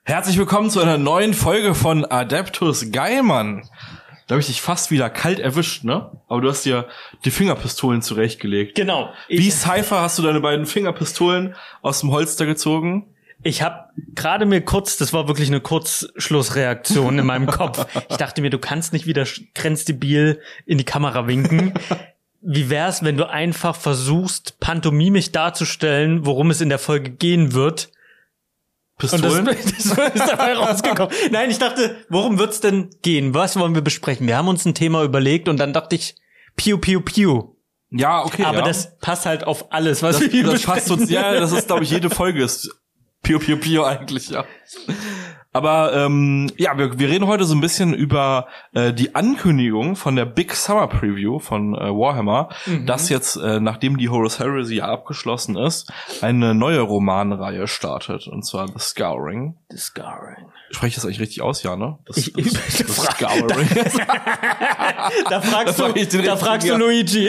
Herzlich willkommen zu einer neuen Folge von Adeptus Geilmann. Da habe ich dich fast wieder kalt erwischt, ne? Aber du hast dir die Fingerpistolen zurechtgelegt. Genau. Wie Cypher hast du deine beiden Fingerpistolen aus dem Holster gezogen? Ich habe gerade mir das war wirklich eine Kurzschlussreaktion in meinem Kopf. Ich dachte mir, du kannst nicht wieder grenzdebil in die Kamera winken. Wie wär's, wenn du einfach versuchst, pantomimisch darzustellen, worum es in der Folge gehen wird? Pistolen? Und das ist dabei rausgekommen. Nein, ich dachte, worum wird's denn gehen? Was wollen wir besprechen? Wir haben uns ein Thema überlegt und dann dachte ich, Piu, Piu, Piu. Ja, okay. Aber ja. Das passt halt auf alles, was wir hier besprechen. Passt uns, ja, das ist, glaube ich, jede Folge ist Piu, Piu, Piu eigentlich, ja. Aber wir reden heute so ein bisschen über die Ankündigung von der Big Summer Preview von Warhammer, dass jetzt, nachdem die Horus Heresy abgeschlossen ist, eine neue Romanreihe startet, und zwar The Scouring. The Scouring. Spreche ich das eigentlich richtig aus, ja, ne? The Scouring. Da fragst du Luigi.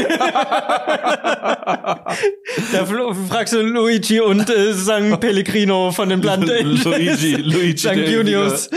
Da fragst du Luigi und San Pellegrino von den Planten. Luigi. St. Junius.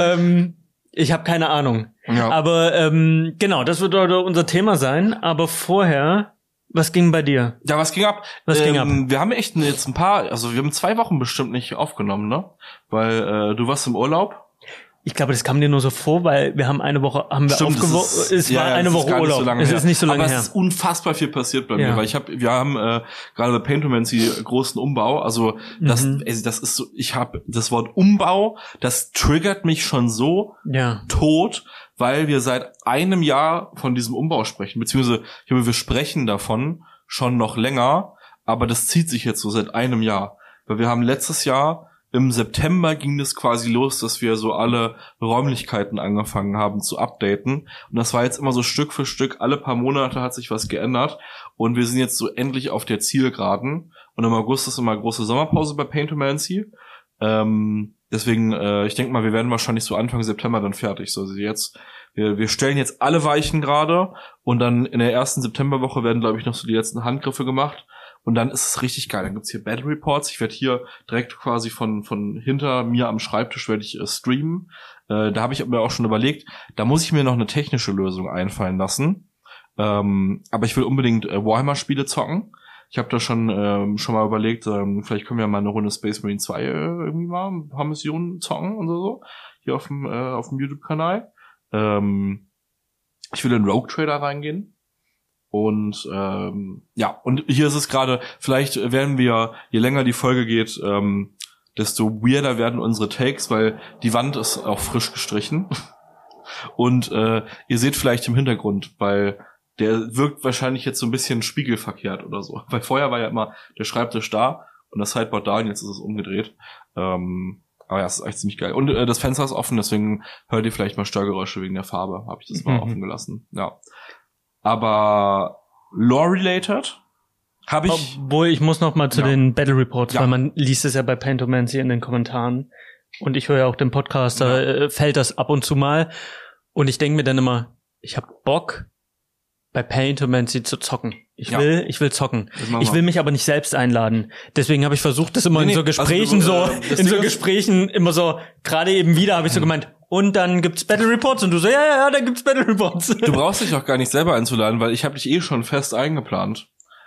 Ich habe keine Ahnung. Ja. Aber genau, das wird heute unser Thema sein. Aber vorher, was ging bei dir? Ja, was ging ab? Wir haben echt jetzt wir haben 2 Wochen bestimmt nicht aufgenommen, ne? Weil du warst im Urlaub. Ich glaube, das kam dir nur so vor, weil wir haben eine Woche, es war eine Woche Urlaub. Es ist nicht so lange her. Aber es ist unfassbar viel passiert bei mir, weil wir haben gerade bei Paintomancy großen Umbau, also das ist so, ich habe das Wort Umbau, das triggert mich schon so tot, weil wir seit einem Jahr von diesem Umbau sprechen, beziehungsweise wir sprechen davon schon noch länger, aber das zieht sich jetzt so seit einem Jahr, weil wir haben letztes Jahr im September ging es quasi los, dass wir so alle Räumlichkeiten angefangen haben zu updaten. Und das war jetzt immer so Stück für Stück. Alle paar Monate hat sich was geändert. Und wir sind jetzt so endlich auf der Zielgeraden. Und im August ist immer große Sommerpause bei Paintomancy. Deswegen, ich denke mal, wir werden wahrscheinlich so Anfang September dann fertig. So, also jetzt, wir stellen jetzt alle Weichen gerade. Und dann in der ersten Septemberwoche werden, glaube ich, noch so die letzten Handgriffe gemacht. Und dann ist es richtig geil. Dann gibt's hier Battle Reports. Ich werde hier direkt quasi von hinter mir am Schreibtisch werde ich streamen. Da habe ich mir auch schon überlegt, da muss ich mir noch eine technische Lösung einfallen lassen. Aber ich will unbedingt Warhammer-Spiele zocken. Ich habe da schon mal überlegt, vielleicht können wir mal eine Runde Space Marine 2 irgendwie mal ein paar Missionen zocken und so. Hier auf dem YouTube-Kanal. Ich will in Rogue Trader reingehen. Und und hier ist es gerade, vielleicht werden wir, je länger die Folge geht, desto weirder werden unsere Takes, weil die Wand ist auch frisch gestrichen. Und ihr seht vielleicht im Hintergrund, weil der wirkt wahrscheinlich jetzt so ein bisschen spiegelverkehrt oder so. Weil vorher war ja immer der Schreibtisch da und das Sideboard da und jetzt ist es umgedreht. Aber ja, es ist echt ziemlich geil. Und das Fenster ist offen, deswegen hört ihr vielleicht mal Störgeräusche wegen der Farbe. Habe ich das mal offen gelassen. Ja. Aber Lore-related habe ich... Obwohl, ich muss noch mal zu den Battle Reports, weil man liest es ja bei Paintomancy in den Kommentaren. Und ich höre ja auch den Podcast, da fällt das ab und zu mal. Und ich denke mir dann immer, ich habe Bock, bei Paintomancy zu zocken. Ich will zocken. Ich will mich aber nicht selbst einladen. Deswegen habe ich versucht, das immer in so Gesprächen Gesprächen immer so, gerade eben wieder habe ich so gemeint, und dann gibt's Battle Reports und du so, ja, dann gibt's Battle Reports. Du brauchst dich auch gar nicht selber einzuladen, weil ich habe dich schon fest eingeplant.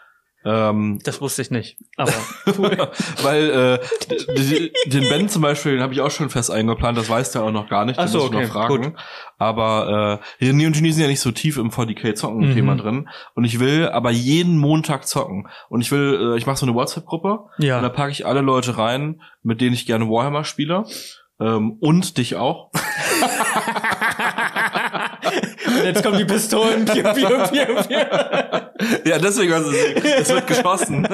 Das wusste ich nicht, aber cool. Weil den Ben zum Beispiel, den habe ich auch schon fest eingeplant, das weiß der auch noch gar nicht, das muss ich noch fragen. Gut. Aber René und Genie sind ja nicht so tief im 40k-Zocken-Thema drin. Und ich will aber jeden Montag zocken. Und ich mache so eine WhatsApp-Gruppe und da packe ich alle Leute rein, mit denen ich gerne Warhammer spiele. Und dich auch. Und jetzt kommen die Pistolen. Piu, piu, piu, piu. Ja, deswegen, es wird geschossen.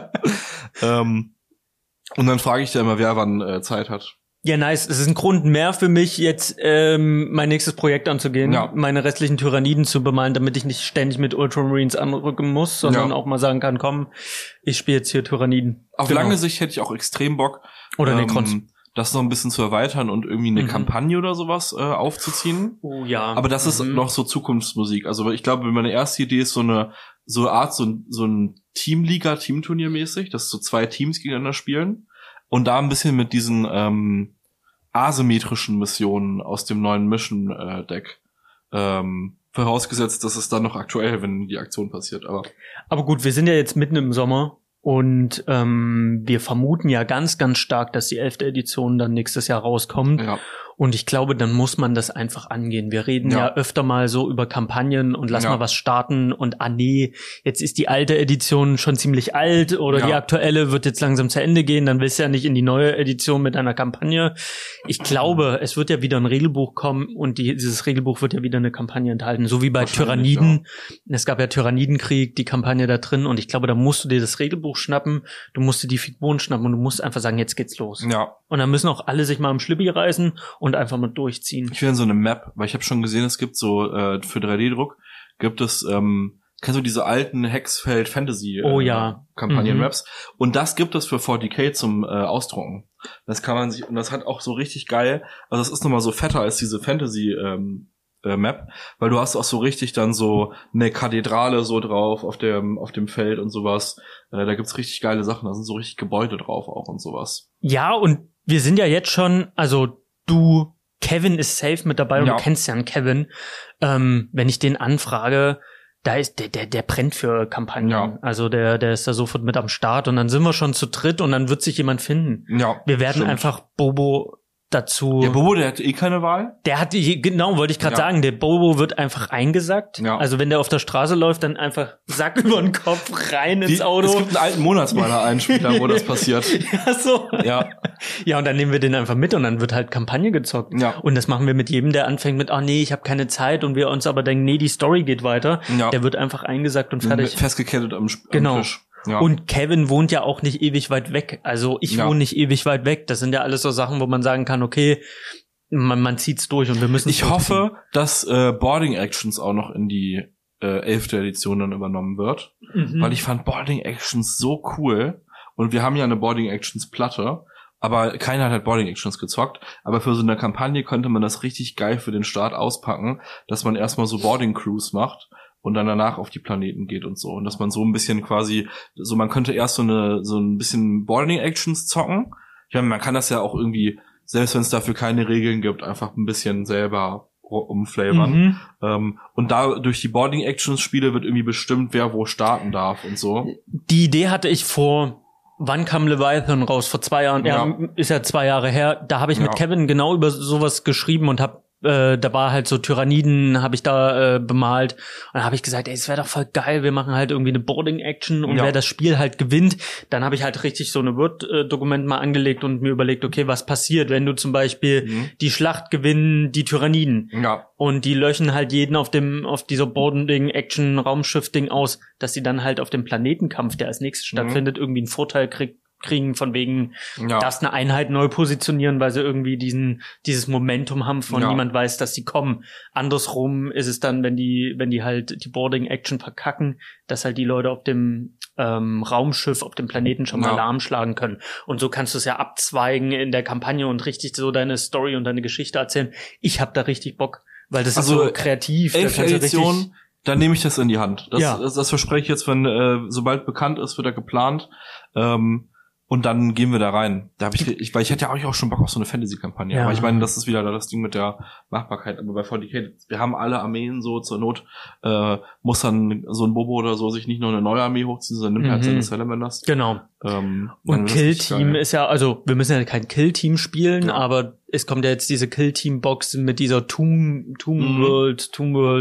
Und dann frage ich dir immer, wer wann Zeit hat. Ja, nice. Es ist ein Grund mehr für mich, jetzt mein nächstes Projekt anzugehen, meine restlichen Tyranniden zu bemalen, damit ich nicht ständig mit Ultramarines anrücken muss, sondern auch mal sagen kann, komm, ich spiele jetzt hier Tyranniden. Auf lange Sicht hätte ich auch extrem Bock. Oder Necrons. Das noch ein bisschen zu erweitern und irgendwie eine Kampagne oder sowas aufzuziehen. Oh ja. Aber das ist noch so Zukunftsmusik. Also ich glaube, meine erste Idee ist so ein Teamliga, Teamturnier mäßig, dass so 2 Teams gegeneinander spielen und da ein bisschen mit diesen asymmetrischen Missionen aus dem neuen Mission-Deck. Vorausgesetzt, dass es dann noch aktuell, wenn die Aktion passiert. Aber gut, wir sind ja jetzt mitten im Sommer und wir vermuten ja ganz, ganz stark, dass die 11. Edition dann nächstes Jahr rauskommt. Ja. Und ich glaube, dann muss man das einfach angehen. Wir reden ja öfter mal so über Kampagnen und lass mal was starten und nee, jetzt ist die alte Edition schon ziemlich alt oder die aktuelle wird jetzt langsam zu Ende gehen, dann willst du ja nicht in die neue Edition mit einer Kampagne. Ich glaube, es wird ja wieder ein Regelbuch kommen und dieses Regelbuch wird ja wieder eine Kampagne enthalten, so wie bei Tyranniden. Ja. Es gab ja Tyrannidenkrieg, die Kampagne da drin und ich glaube, da musst du dir das Regelbuch schnappen, du musst dir die Figuren schnappen und du musst einfach sagen, jetzt geht's los. Ja. Und dann müssen auch alle sich mal am Schlippi reißen und einfach mal durchziehen. Ich will so eine Map, weil ich habe schon gesehen, es gibt so für 3D-Druck gibt es kennst du diese alten Hexfeld Fantasy Kampagnen-Maps und das gibt es für 40k zum Ausdrucken. Das kann man sich und das hat auch so richtig geil, also das ist nochmal so fetter als diese Fantasy Map, weil du hast auch so richtig dann so eine Kathedrale so drauf auf dem Feld und sowas. Da gibt's richtig geile Sachen, da sind so richtig Gebäude drauf auch und sowas. Ja, und wir sind ja jetzt schon, also Kevin ist safe mit dabei und du kennst ja einen Kevin. Wenn ich den anfrage, da ist der brennt für Kampagnen. Ja. Also der ist da sofort mit am Start und dann sind wir schon zu dritt und dann wird sich jemand finden. Ja, wir werden einfach Bobo dazu. Der Bobo, der hat keine Wahl. Der hat, genau, wollte ich gerade sagen, der Bobo wird einfach eingesackt. Ja. Also wenn der auf der Straße läuft, dann einfach Sack über den Kopf rein ins Auto. Es gibt einen alten Monatsmaler-Einspieler, wo das passiert. Ja, so. Ja. Ja, und dann nehmen wir den einfach mit und dann wird halt Kampagne gezockt. Ja. Und das machen wir mit jedem, der anfängt mit, nee, ich habe keine Zeit und wir uns aber denken, nee, die Story geht weiter. Ja. Der wird einfach eingesackt und fertig. Festgekettet am Tisch. Ja. Und Kevin wohnt ja auch nicht ewig weit weg. Also ich wohne nicht ewig weit weg. Das sind ja alles so Sachen, wo man sagen kann, okay, man zieht's durch und wir müssen. Ich hoffe, dass Boarding Actions auch noch in die 11. Edition dann übernommen wird. Weil ich fand Boarding Actions so cool. Und wir haben ja eine Boarding Actions Platte. Aber keiner hat halt Boarding Actions gezockt. Aber für so eine Kampagne könnte man das richtig geil für den Start auspacken, dass man erstmal so Boarding Crews macht. Und dann danach auf die Planeten geht und so. Und dass man so ein bisschen quasi, so man könnte erst so ein bisschen Boarding-Actions zocken. Ich meine, man kann das ja auch irgendwie, selbst wenn es dafür keine Regeln gibt, einfach ein bisschen selber umflavern. Und da durch die Boarding-Actions-Spiele wird irgendwie bestimmt, wer wo starten darf und so. Die Idee hatte ich wann kam Leviathan raus? Vor 2 Jahren. Ja, ist ja 2 Jahre her. Da habe ich mit Kevin genau über sowas geschrieben und da war halt so Tyranniden, habe ich da bemalt. Und dann habe ich gesagt, es wäre doch voll geil, wir machen halt irgendwie eine Boarding-Action und wer das Spiel halt gewinnt, dann habe ich halt richtig so eine Word-Dokument mal angelegt und mir überlegt, okay, was passiert, wenn du zum Beispiel die Schlacht gewinnen, die Tyranniden. Ja. Und die löschen halt jeden auf dieser Boarding-Action-Raumschiff-Ding aus, dass sie dann halt auf dem Planetenkampf, der als nächstes stattfindet, irgendwie einen Vorteil kriegen von wegen, dass eine Einheit neu positionieren, weil sie irgendwie dieses Momentum haben von niemand weiß, dass sie kommen. Andersrum ist es dann, wenn die halt die Boarding-Action verkacken, dass halt die Leute auf dem Raumschiff, auf dem Planeten schon mal Alarm schlagen können. Und so kannst du es ja abzweigen in der Kampagne und richtig so deine Story und deine Geschichte erzählen. Ich hab da richtig Bock, weil das ist so kreativ. 11. Edition, dann nehme ich das in die Hand. Das verspreche ich jetzt, wenn sobald bekannt ist, wird er geplant. Und dann gehen wir da rein. Weil ich hätte ja auch schon Bock auf so eine Fantasy-Kampagne. Ja. Aber ich meine, das ist wieder das Ding mit der Machbarkeit. Aber bei 40k, wir haben alle Armeen so, zur Not muss dann so ein Bobo oder so sich nicht nur eine neue Armee hochziehen, sondern nimmt halt seine Salamanders. Genau. Und Kill-Team ist ja, also wir müssen ja kein Kill-Team spielen, aber es kommt ja jetzt diese Kill-Team-Box mit dieser Tomb World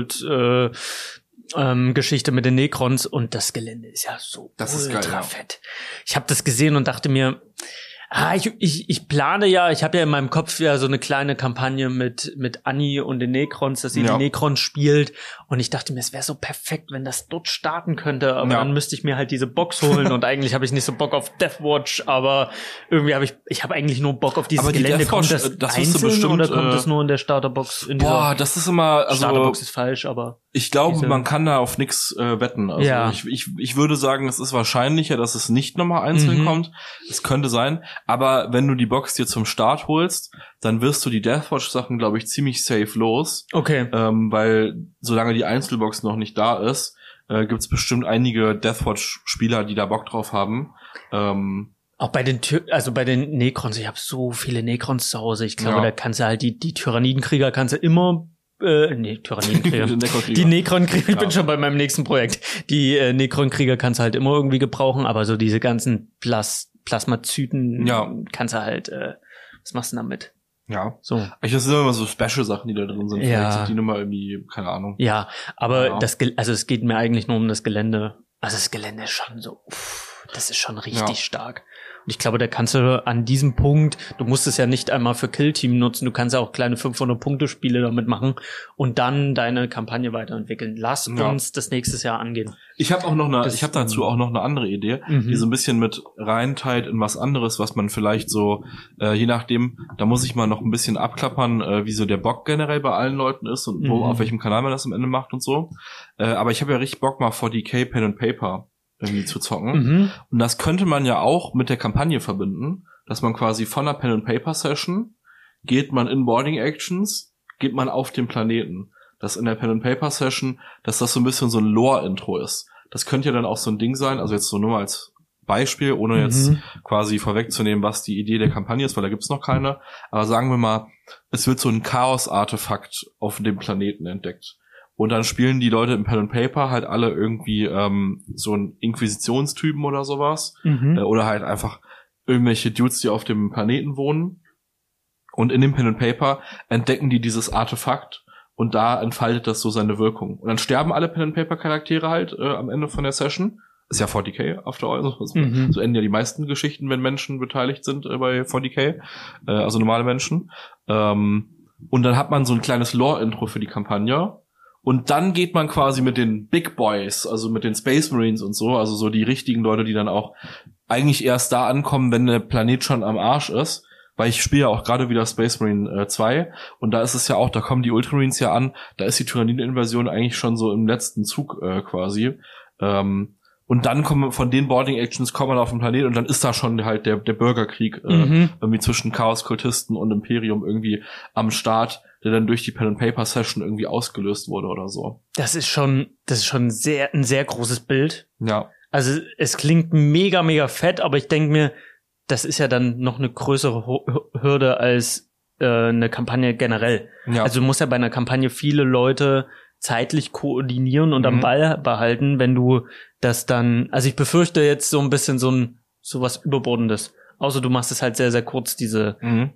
Geschichte mit den Necrons und das Gelände ist ja so ultra fett. Ich habe das gesehen und dachte mir, ich plane ja, ich habe ja in meinem Kopf ja so eine kleine Kampagne mit Annie und den Necrons, dass sie die Necrons spielt und ich dachte mir, es wäre so perfekt, wenn das dort starten könnte, aber dann müsste ich mir halt diese Box holen und eigentlich habe ich nicht so Bock auf Deathwatch, aber irgendwie habe ich habe eigentlich nur Bock auf dieses aber Gelände. Kommt das einzeln bestimmt, oder kommt das nur in der Starterbox? Das ist immer, also Starterbox ist falsch, aber ich glaube, man kann da auf nichts wetten. Also ich würde sagen, es ist wahrscheinlicher, dass es nicht nochmal einzeln kommt. Es könnte sein. Aber wenn du die Box dir zum Start holst, dann wirst du die Deathwatch-Sachen, glaube ich, ziemlich safe los. Okay. Weil solange die Einzelbox noch nicht da ist, gibt's bestimmt einige Deathwatch-Spieler, die da Bock drauf haben. Auch bei den Necrons, ich habe so viele Necrons zu Hause. Ich glaube, da kannst du halt die Tyrannidenkrieger kannst du immer Tyrannidenkrieger. Die Necron-Krieger, ich bin schon bei meinem nächsten Projekt. Die Necron-Krieger kannst du halt immer irgendwie gebrauchen, aber so diese ganzen Plasmazyten kannst du halt, was machst du damit? Ja. So. Das sind immer so Special-Sachen, die da drin sind. Vielleicht sind die nochmal irgendwie, keine Ahnung. Ja, aber es geht mir eigentlich nur um das Gelände. Also das Gelände ist schon so, das ist schon richtig stark. Und ich glaube, da kannst du an diesem Punkt, du musst es ja nicht einmal für Killteam nutzen, du kannst ja auch kleine 500-Punkte-Spiele damit machen und dann deine Kampagne weiterentwickeln. Lass uns das nächstes Jahr angehen. Ich habe dazu auch noch eine andere Idee, die so ein bisschen mit reinteilt in was anderes, was man vielleicht so, je nachdem, da muss ich mal noch ein bisschen abklappern, wie so der Bock generell bei allen Leuten ist und auf welchem Kanal man das am Ende macht und so. Aber ich habe ja richtig Bock mal 40k Pen and Paper irgendwie zu zocken. Und das könnte man ja auch mit der Kampagne verbinden, dass man quasi von einer Pen-and-Paper-Session geht man in Boarding-Actions, geht man auf den Planeten. Dass in der Pen-and-Paper-Session, dass das so ein bisschen so ein Lore-Intro ist. Das könnte ja dann auch so ein Ding sein, also jetzt so nur mal als Beispiel, ohne jetzt quasi vorwegzunehmen, was die Idee der Kampagne ist, weil da gibt's noch keine. Aber sagen wir mal, es wird so ein Chaos-Artefakt auf dem Planeten entdeckt. Und dann spielen die Leute im Pen and Paper halt alle irgendwie so einen Inquisitionstypen oder sowas. Oder halt einfach irgendwelche Dudes, die auf dem Planeten wohnen. Und in dem Pen and Paper entdecken die dieses Artefakt und da entfaltet das so seine Wirkung. Und dann sterben alle Pen and Paper Charaktere halt am Ende von der Session. Ist ja 40k after all. So enden ja die meisten Geschichten, wenn Menschen beteiligt sind bei 40k. Also normale Menschen. Und dann hat man so ein kleines Lore-Intro für die Kampagne. Und dann geht man quasi mit den Big Boys, also mit den Space Marines und so, also so die richtigen Leute, die dann auch eigentlich erst da ankommen, wenn der Planet schon am Arsch ist. Weil ich spiele ja auch gerade wieder Space Marine 2 und da ist es ja auch, da kommen die Ultramarines ja an, da ist die Tyranniden-Invasion eigentlich schon so im letzten Zug quasi. Und dann kommen von den Boarding-Actions kommen man auf den Planet und dann ist da schon halt der Bürgerkrieg irgendwie zwischen Chaos-Kultisten und Imperium irgendwie am Start, der dann durch die Pen-and-Paper-Session irgendwie ausgelöst wurde oder so. Das ist schon ein sehr großes Bild. Ja. Also es klingt mega, mega fett, aber ich denke mir, das ist ja dann noch eine größere Hürde als eine Kampagne generell. Ja. Also du musst ja bei einer Kampagne viele Leute zeitlich koordinieren und am Ball behalten, wenn du das dann, also ich befürchte jetzt so ein bisschen so was Überbordendes. Außer du machst es halt sehr, sehr kurz, diese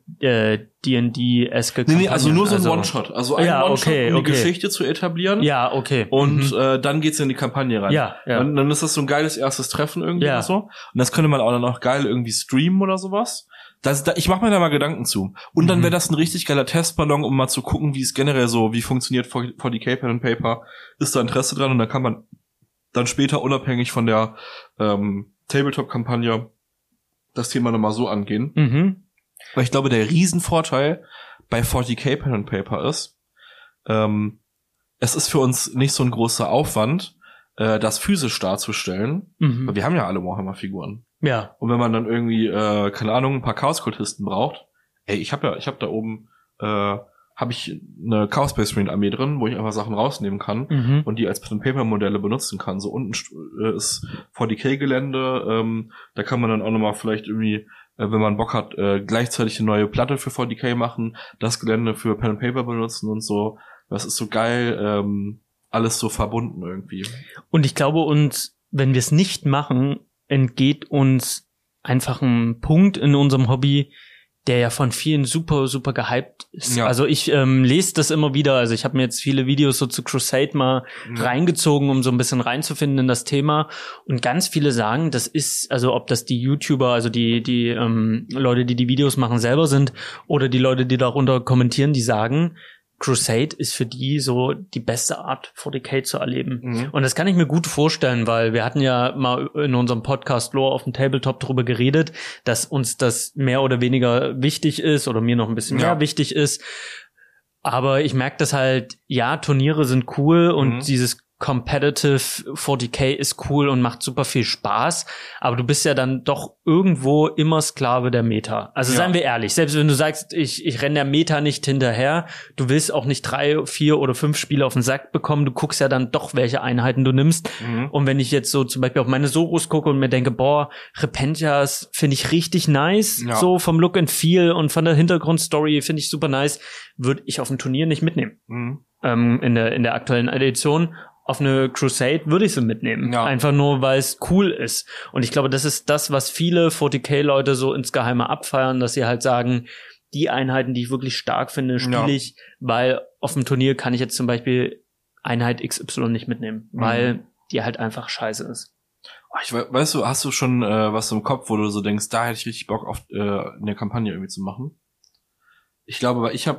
D&D-eske Kampagne. Nee, also nur so ein One-Shot. Also ein One-Shot, um die Geschichte zu etablieren. Ja, okay. Und dann geht's in die Kampagne rein. Ja. Dann ist das so ein geiles erstes Treffen irgendwie oder so. Und das könnte man auch dann auch geil irgendwie streamen oder sowas. Ich mache mir da mal Gedanken zu. Und dann wäre das ein richtig geiler Testballon, um mal zu gucken, wie es generell so, wie funktioniert 40k Pen and Paper. Ist da Interesse dran und dann kann man dann später unabhängig von der Tabletop-Kampagne das Thema nochmal so angehen. Weil ich glaube, der Riesenvorteil bei 40k Pen and Paper ist, es ist für uns nicht so ein großer Aufwand, das physisch darzustellen, weil wir haben ja alle Warhammer-Figuren. Ja. Und wenn man dann irgendwie, keine Ahnung, ein paar Chaos-Kultisten braucht, ich habe da oben, habe ich eine Chaos Space Marine Armee drin, wo ich einfach Sachen rausnehmen kann und die als Pen and Paper Modelle benutzen kann. So unten ist 40k Gelände, da kann man dann auch nochmal vielleicht irgendwie, wenn man Bock hat, gleichzeitig eine neue Platte für 40k machen, das Gelände für Pen and Paper benutzen und so. Das ist so geil, alles so verbunden irgendwie. Und ich glaube wenn wir es nicht machen, entgeht uns einfach ein Punkt in unserem Hobby, der ja von vielen super, super gehypt ist. Ja. Also ich lese das immer wieder. Also ich habe mir jetzt viele Videos so zu Crusade mal reingezogen, um so ein bisschen reinzufinden in das Thema. Und ganz viele sagen, das ist, also ob das die YouTuber, also die Leute, die Videos machen, selber sind oder die Leute, die darunter kommentieren, die sagen, Crusade ist für die so die beste Art, 40k zu erleben. Und das kann ich mir gut vorstellen, weil wir hatten ja mal in unserem Podcast Lore auf dem Tabletop darüber geredet, dass uns das mehr oder weniger wichtig ist oder mir noch ein bisschen mehr wichtig ist. Aber ich merke das halt, ja, Turniere sind cool und dieses competitive 40k ist cool und macht super viel Spaß, aber du bist ja dann doch irgendwo immer Sklave der Meta. Also seien wir ehrlich, selbst wenn du sagst, ich renne der Meta nicht hinterher, du willst auch nicht 3, 4 oder 5 Spiele auf den Sack bekommen, du guckst ja dann doch, welche Einheiten du nimmst. Und wenn ich jetzt so zum Beispiel auf meine Soros gucke und mir denke, boah, Repentias finde ich richtig nice, so vom Look and Feel und von der Hintergrundstory finde ich super nice, würde ich auf dem Turnier nicht mitnehmen. In der aktuellen Edition. Auf eine Crusade würde ich sie mitnehmen. Ja. Einfach nur, weil es cool ist. Und ich glaube, das ist das, was viele 40k-Leute so insgeheime abfeiern, dass sie halt sagen, die Einheiten, die ich wirklich stark finde, spiele ich, weil auf dem Turnier kann ich jetzt zum Beispiel Einheit XY nicht mitnehmen, weil die halt einfach scheiße ist. Weißt du, hast du schon was im Kopf, wo du so denkst, da hätte ich richtig Bock auf eine Kampagne irgendwie zu machen? Ich glaube, aber ich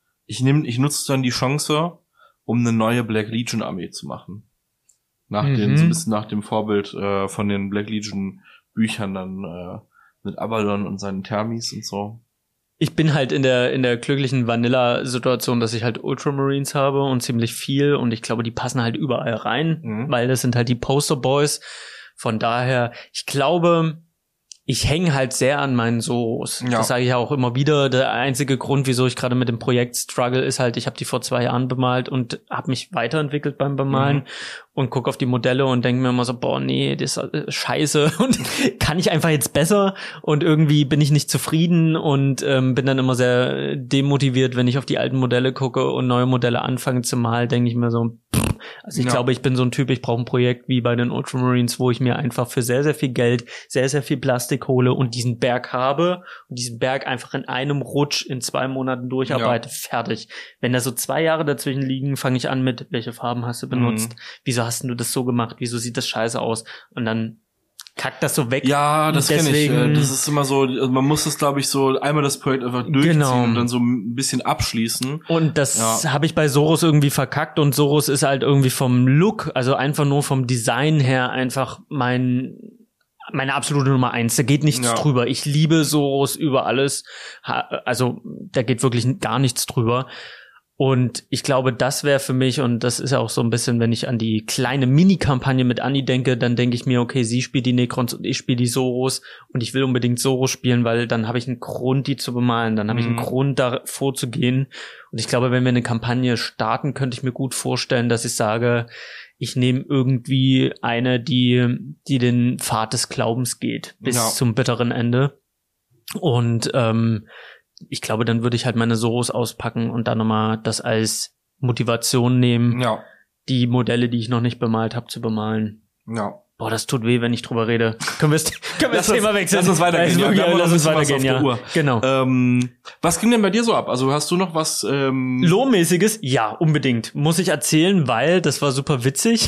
nutze dann die Chance, um eine neue Black Legion Armee zu machen. So ein bisschen nach dem Vorbild von den Black Legion Büchern dann mit Abaddon und seinen Thermis und so. Ich bin halt in der glücklichen Vanilla-Situation, dass ich halt Ultramarines habe und ziemlich viel und ich glaube, die passen halt überall rein, weil das sind halt die Poster Boys. Von daher, ich glaube, ich hänge halt sehr an meinen Soros. Ja. Das sage ich ja auch immer wieder. Der einzige Grund, wieso ich gerade mit dem Projekt struggle, ist halt, ich habe die vor 2 Jahren bemalt und habe mich weiterentwickelt beim Bemalen und gucke auf die Modelle und denke mir immer so, boah, nee, das ist scheiße und kann ich einfach jetzt besser und irgendwie bin ich nicht zufrieden und bin dann immer sehr demotiviert, wenn ich auf die alten Modelle gucke und neue Modelle anfange zu malen, denke ich mir so, also ich glaube, ich bin so ein Typ, ich brauche ein Projekt wie bei den Ultramarines, wo ich mir einfach für sehr, sehr viel Geld, sehr, sehr viel Plastik hole und diesen Berg habe und diesen Berg einfach in einem Rutsch in 2 Monaten durcharbeite, fertig. Wenn da so 2 Jahre dazwischen liegen, fange ich an mit, welche Farben hast du benutzt? Wieso hast du das so gemacht? Wieso sieht das scheiße aus? Und dann kackt das so weg. Ja, das kenne ich. Das ist immer so, man muss das, glaube ich, so einmal das Projekt einfach durchziehen und dann so ein bisschen abschließen. Und das habe ich bei Soros irgendwie verkackt und Soros ist halt irgendwie vom Look, also einfach nur vom Design her einfach meine absolute Nummer 1. Da geht nichts drüber. Ich liebe Soros über alles. Also da geht wirklich gar nichts drüber. Und ich glaube, das wäre für mich, und das ist ja auch so ein bisschen, wenn ich an die kleine Mini-Kampagne mit Anni denke, dann denke ich mir, okay, sie spielt die Necrons und ich spiele die Soros und ich will unbedingt Soros spielen, weil dann habe ich einen Grund, die zu bemalen, dann habe ich einen Grund, da vorzugehen. Und ich glaube, wenn wir eine Kampagne starten, könnte ich mir gut vorstellen, dass ich sage, ich nehme irgendwie eine, die den Pfad des Glaubens geht, bis zum bitteren Ende. Und ich glaube, dann würde ich halt meine Soros auspacken und dann nochmal das als Motivation nehmen, die Modelle, die ich noch nicht bemalt habe, zu bemalen. Ja. Boah, das tut weh, wenn ich drüber rede. Können wir das Thema wechseln? Lass uns weitergehen. Lass uns weitergehen, ja. Genau. Was ging denn bei dir so ab? Also hast du noch was Lohmäßiges? Ja, unbedingt. Muss ich erzählen, weil das war super witzig.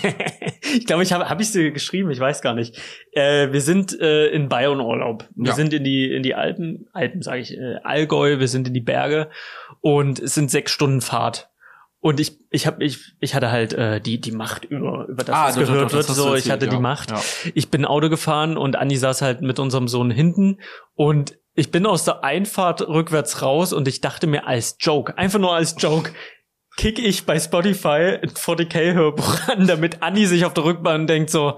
Ich glaube, hab ich dir geschrieben, ich weiß gar nicht. Wir sind in Bayern Urlaub. Wir sind in die Alpen sage ich, Allgäu, wir sind in die Berge und es sind 6 Stunden Fahrt. Und ich hatte halt die Macht über das, was gehört wird. So, ich hatte die Macht. Ja. Ich bin Auto gefahren und Anni saß halt mit unserem Sohn hinten und ich bin aus der Einfahrt rückwärts raus und ich dachte mir als Joke, einfach nur als Joke, kick ich bei Spotify ein 40k-Hörbuch an, damit Anni sich auf der Rückbahn denkt so,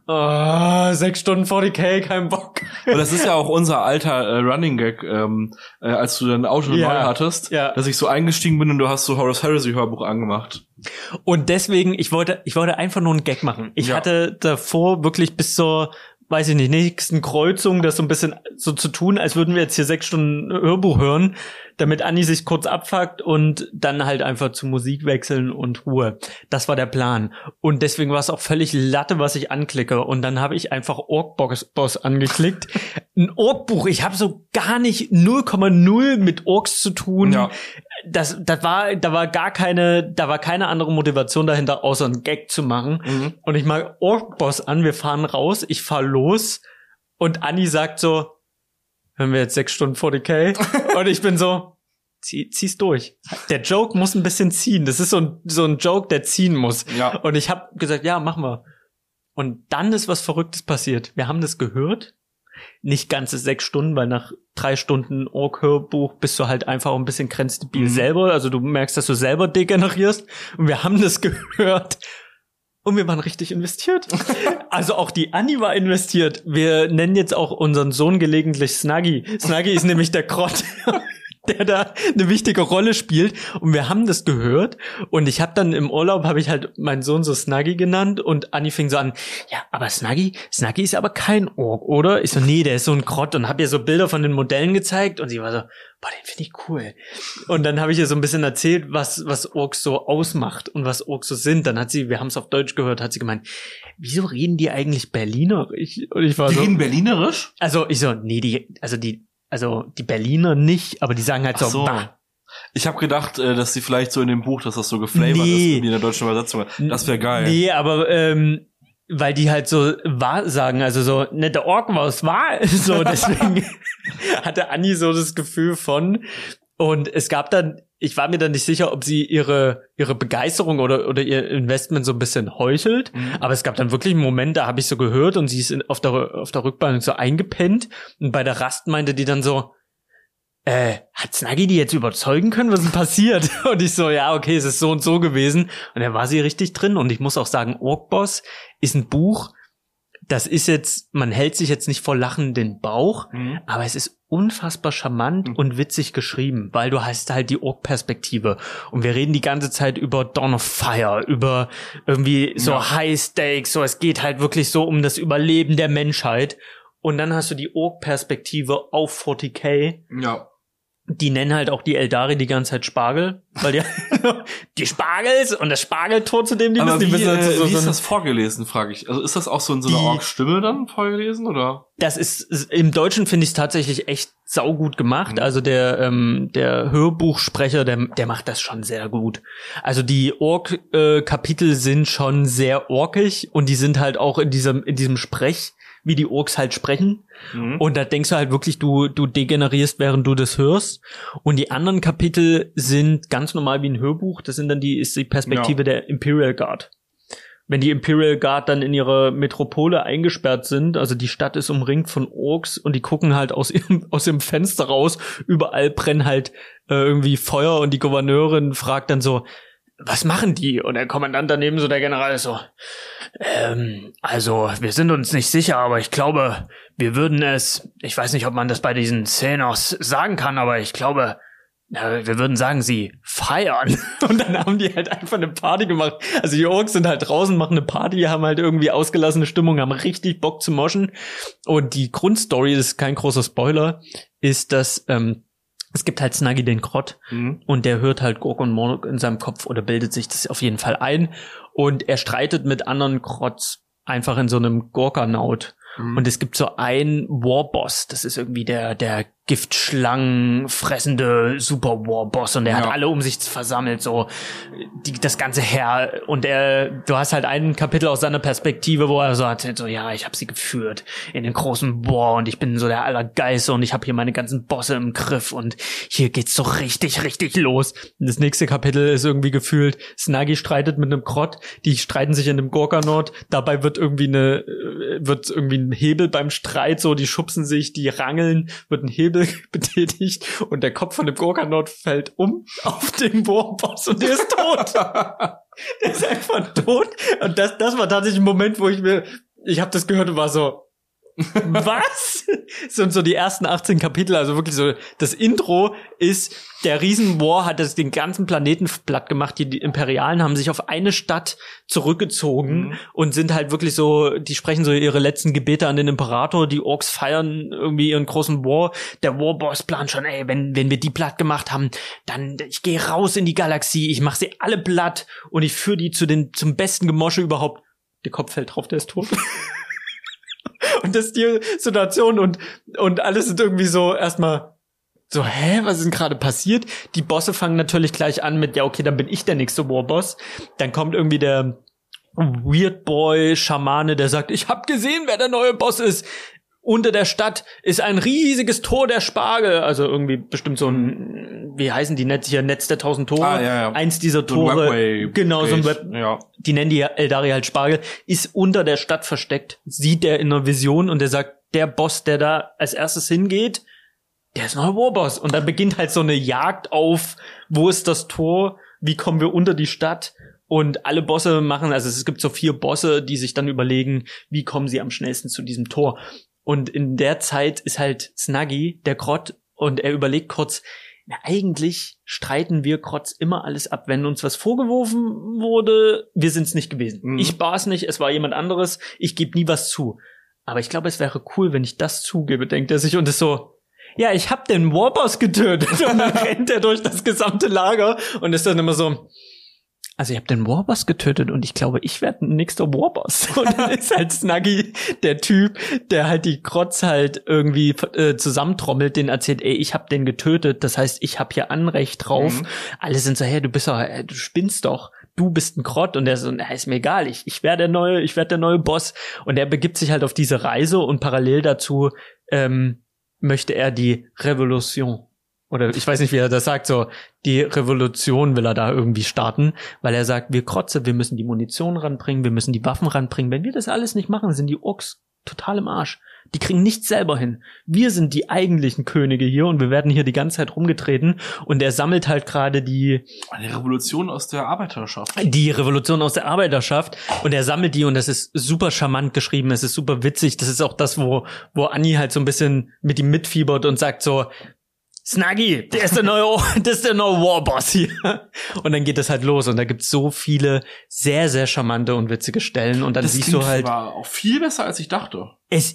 6 Stunden 40k, kein Bock. Und das ist ja auch unser alter Running Gag, als du dein Auto neu hattest, dass ich so eingestiegen bin und du hast so Horus Heresy-Hörbuch angemacht. Und deswegen, ich wollte einfach nur einen Gag machen. Ich hatte davor wirklich bis zur, weiß ich nicht, nächsten Kreuzung das so ein bisschen so zu tun, als würden wir jetzt hier 6 Stunden Hörbuch hören, damit Anni sich kurz abfuckt und dann halt einfach zu Musik wechseln und Ruhe. Das war der Plan. Und deswegen war es auch völlig Latte, was ich anklicke. Und dann habe ich einfach Ork-Boss angeklickt. Ein Ork-Buch. Ich habe so gar nicht 0,0 mit Orks zu tun. Ja. Da war keine andere Motivation dahinter, außer einen Gag zu machen. Und ich mag Ork-Boss an, wir fahren raus, ich fahr los und Anni sagt so, hören wir jetzt 6 Stunden 40k? Und ich bin so, zieh's durch. Der Joke muss ein bisschen ziehen. Das ist so ein Joke, der ziehen muss. Ja. Und ich habe gesagt, ja, machen wir. Und dann ist was Verrücktes passiert. Wir haben das gehört. Nicht ganze 6 Stunden, weil nach 3 Stunden Ork-Hörbuch bist du halt einfach ein bisschen grenzdebil selber. Also du merkst, dass du selber degenerierst. Und wir haben das gehört. Und wir waren richtig investiert. Also auch die Anni war investiert. Wir nennen jetzt auch unseren Sohn gelegentlich Snuggy. Snuggy ist nämlich der Krott, der da eine wichtige Rolle spielt. Und wir haben das gehört. Und ich habe dann im Urlaub, habe ich halt meinen Sohn so Snuggy genannt. Und Anni fing so an, ja, aber Snuggy ist aber kein Ork, oder? Ich so, nee, der ist so ein Krott. Und habe ihr so Bilder von den Modellen gezeigt. Und sie war so, boah, den finde ich cool. Und dann habe ich ihr so ein bisschen erzählt, was Orks so ausmacht und was Orks so sind. Dann hat sie, wir haben es auf Deutsch gehört, hat sie gemeint, wieso reden die eigentlich Berlinerisch? Und ich war die so, reden Berlinerisch? Also ich so, nee, die Berliner nicht, aber die sagen halt so, bah. Ich habe gedacht, dass sie vielleicht so in dem Buch, dass das so geflavored ist, wie in der deutschen Übersetzung. Das wäre geil. Nee, aber weil die halt so wahr sagen, also so, ne, der Ork war es wahr. So, deswegen hatte Anni so das Gefühl von, und es gab dann, ich war mir dann nicht sicher, ob sie ihre Begeisterung oder ihr Investment so ein bisschen heuchelt, aber es gab dann wirklich einen Moment, da habe ich so gehört und sie ist auf der Rückbank so eingepennt und bei der Rast meinte die dann so, hat Snuggy die jetzt überzeugen können, was ist denn passiert? Und ich so, ja, okay, es ist so und so gewesen. Und da war sie richtig drin. Und ich muss auch sagen, Orkboss ist ein Buch, das ist jetzt, man hält sich jetzt nicht vor Lachen den Bauch, aber es ist unfassbar charmant und witzig geschrieben, weil du hast halt die Ork-Perspektive. Und wir reden die ganze Zeit über Dawn of Fire, über irgendwie so High Stakes, so es geht halt wirklich so um das Überleben der Menschheit. Und dann hast du die Ork-Perspektive auf 40k. Ja. Die nennen halt auch die Eldari die ganze Zeit Spargel, weil die Spargels und das Spargeltor, zu dem die müssen. Wie ist das vorgelesen, frage ich. Also ist das auch so in so einer Ork-Stimme dann vorgelesen, oder? Das ist, im Deutschen finde ich es tatsächlich echt saugut gemacht. Also der Hörbuchsprecher, der macht das schon sehr gut. Also die Ork-Kapitel sind schon sehr orkig und die sind halt auch in diesem Sprech, wie die Orks halt sprechen. Und da denkst du halt wirklich, du degenerierst, während du das hörst. Und die anderen Kapitel sind ganz normal wie ein Hörbuch. Das sind dann ist die Perspektive der Imperial Guard. Wenn die Imperial Guard dann in ihrer Metropole eingesperrt sind, also die Stadt ist umringt von Orks und die gucken halt aus ihrem Fenster raus, überall brennen halt irgendwie Feuer und die Gouverneurin fragt dann so, was machen die? Und der Kommandant daneben, so der General, ist so, also wir sind uns nicht sicher, aber ich glaube, wir würden es, ich weiß nicht, ob man das bei diesen Xenos sagen kann, aber ich glaube, wir würden sagen, sie feiern. Und dann haben die halt einfach eine Party gemacht. Also die Orks sind halt draußen, machen eine Party, haben halt irgendwie ausgelassene Stimmung, haben richtig Bock zu moschen. Und die Grundstory, das ist kein großer Spoiler, ist, dass es gibt halt Snuggy den Krott und der hört halt Gork und Morg in seinem Kopf oder bildet sich das auf jeden Fall ein. Und er streitet mit anderen Krotts einfach in so einem Gorkanaut. Und es gibt so einen Warboss, das ist irgendwie der Giftschlangen fressende Super Warboss und der hat alle um sich versammelt, so das ganze Heer. Und du hast halt ein Kapitel aus seiner Perspektive, wo er so erzählt, so ja, ich habe sie geführt in den großen War und ich bin so der Allergeiste und ich habe hier meine ganzen Bosse im Griff und hier geht's so richtig, richtig los. Und das nächste Kapitel ist irgendwie gefühlt, Snuggy streitet mit einem Krott, die streiten sich in einem Gorkanaut, dabei wird irgendwie ein Hebel beim Streit, so die schubsen sich, die rangeln, wird ein Hebel betätigt und der Kopf von dem Gorkanaut fällt um auf den Warboss und der ist tot. Der ist einfach tot. Und das war tatsächlich ein Moment, wo ich habe das gehört und war so, was? Sind so die ersten 18 Kapitel, also wirklich so, das Intro ist, der Riesenwar hat den ganzen Planeten platt gemacht, die Imperialen haben sich auf eine Stadt zurückgezogen und sind halt wirklich so, die sprechen so ihre letzten Gebete an den Imperator, die Orks feiern irgendwie ihren großen War, der Warboss plant schon, ey, wenn wir die platt gemacht haben, dann, ich gehe raus in die Galaxie, ich mach sie alle platt und ich führe die zum besten Gemosche überhaupt. Der Kopf fällt drauf, der ist tot. Und das ist die Situation und alles sind irgendwie so erstmal so, was ist denn gerade passiert? Die Bosse fangen natürlich gleich an mit, ja okay, dann bin ich der nächste Warboss. Dann kommt irgendwie der Weird Boy Schamane, der sagt, ich hab gesehen, wer der neue Boss ist. Unter der Stadt ist ein riesiges Tor der Spargel, also irgendwie bestimmt so ein, wie heißen die Netz hier, Netz der 1000 Tore. Ja. Eins dieser Tore, genau, so ein Web, die nennen die Eldari halt Spargel, ist unter der Stadt versteckt, sieht er in einer Vision und der sagt, der Boss, der da als erstes hingeht, der ist neuer Warboss. Und dann beginnt halt so eine Jagd auf, wo ist das Tor, wie kommen wir unter die Stadt Und alle Bosse machen, also es gibt so 4 Bosse, die sich dann überlegen, wie kommen sie am schnellsten zu diesem Tor. Und in der Zeit ist halt Snuggy, der Grott, und er überlegt kurz, na, eigentlich streiten wir Krotz immer alles ab. Wenn uns was vorgeworfen wurde, wir sind's nicht gewesen. Mhm. Ich war's nicht, es war jemand anderes, ich gebe nie was zu. Aber ich glaube, es wäre cool, wenn ich das zugebe, denkt er sich, und ist so, ja, ich hab den Warboss getötet. Und dann rennt er durch das gesamte Lager und ist dann immer so, also ich habe den Warboss getötet und ich glaube, ich werde ein nächster Warboss. Und dann ist halt Snuggy der Typ, der halt die Krotz halt irgendwie zusammentrommelt, den erzählt, ey, ich habe den getötet, das heißt, ich habe hier Anrecht drauf. Mhm. Alle sind so, hey, du spinnst doch. Du bist ein Krott. Und der so, na, ist mir egal, ich werde der neue Boss. Und er begibt sich halt auf diese Reise und parallel dazu möchte er die Revolution, oder ich weiß nicht, wie er das sagt, so die Revolution will er da irgendwie starten, weil er sagt, wir Krotze, wir müssen die Munition ranbringen, wir müssen die Waffen ranbringen. Wenn wir das alles nicht machen, sind die Orks total im Arsch. Die kriegen nichts selber hin. Wir sind die eigentlichen Könige hier und wir werden hier die ganze Zeit rumgetreten. Und er sammelt halt gerade die Revolution aus der Arbeiterschaft. Die Revolution aus der Arbeiterschaft. Und er sammelt die und das ist super charmant geschrieben. Es ist super witzig. Das ist auch das, wo Annie halt so ein bisschen mit ihm mitfiebert und sagt so, Snuggy, das ist der neue Warboss hier. Und dann geht das halt los und da gibt's so viele sehr, sehr charmante und witzige Stellen und dann das siehst du halt. Das war auch viel besser, als ich dachte.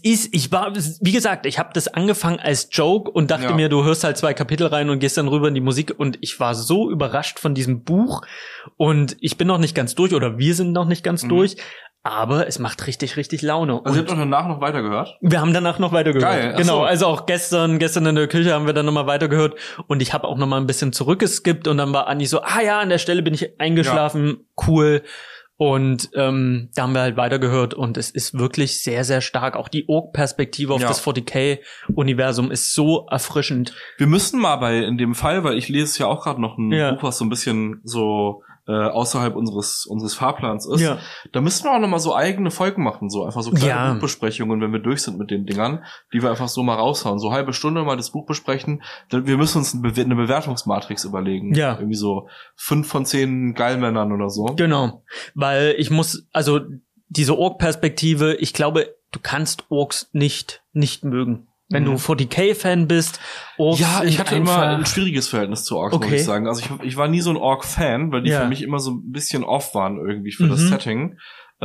Wie gesagt, ich habe das angefangen als Joke und dachte mir, du hörst halt 2 Kapitel rein und gehst dann rüber in die Musik und ich war so überrascht von diesem Buch und ich bin noch nicht ganz durch oder wir sind noch nicht ganz durch. Aber es macht richtig, richtig Laune. Also ihr habt doch danach noch weitergehört? Wir haben danach noch weitergehört. Geil. Genau, also auch gestern in der Küche haben wir dann nochmal weitergehört und ich habe auch nochmal ein bisschen zurückgeskippt und dann war Anni so, an der Stelle bin ich eingeschlafen, cool. Und da haben wir halt weitergehört und es ist wirklich sehr, sehr stark. Auch die Ork-Perspektive auf das 40k-Universum ist so erfrischend. Wir müssen mal in dem Fall, weil ich lese ja auch gerade noch ein Buch, was so ein bisschen so außerhalb unseres Fahrplans ist. Ja. Da müssen wir auch noch mal so eigene Folgen machen, so einfach so kleine Buchbesprechungen, wenn wir durch sind mit den Dingern, die wir einfach so mal raushauen. So halbe Stunde mal das Buch besprechen. Wir müssen uns eine Bewertungsmatrix überlegen. Ja. Irgendwie so 5 von 10 Geilmännern oder so. Genau. Weil also diese Ork-Perspektive, ich glaube, du kannst Orks nicht mögen. Wenn du 40k-Fan bist, Orks. Ja, ich hatte immer ein schwieriges Verhältnis zu Orks, muss ich sagen. Also ich war nie so ein Ork-Fan, weil die für mich immer so ein bisschen off waren irgendwie für das Setting.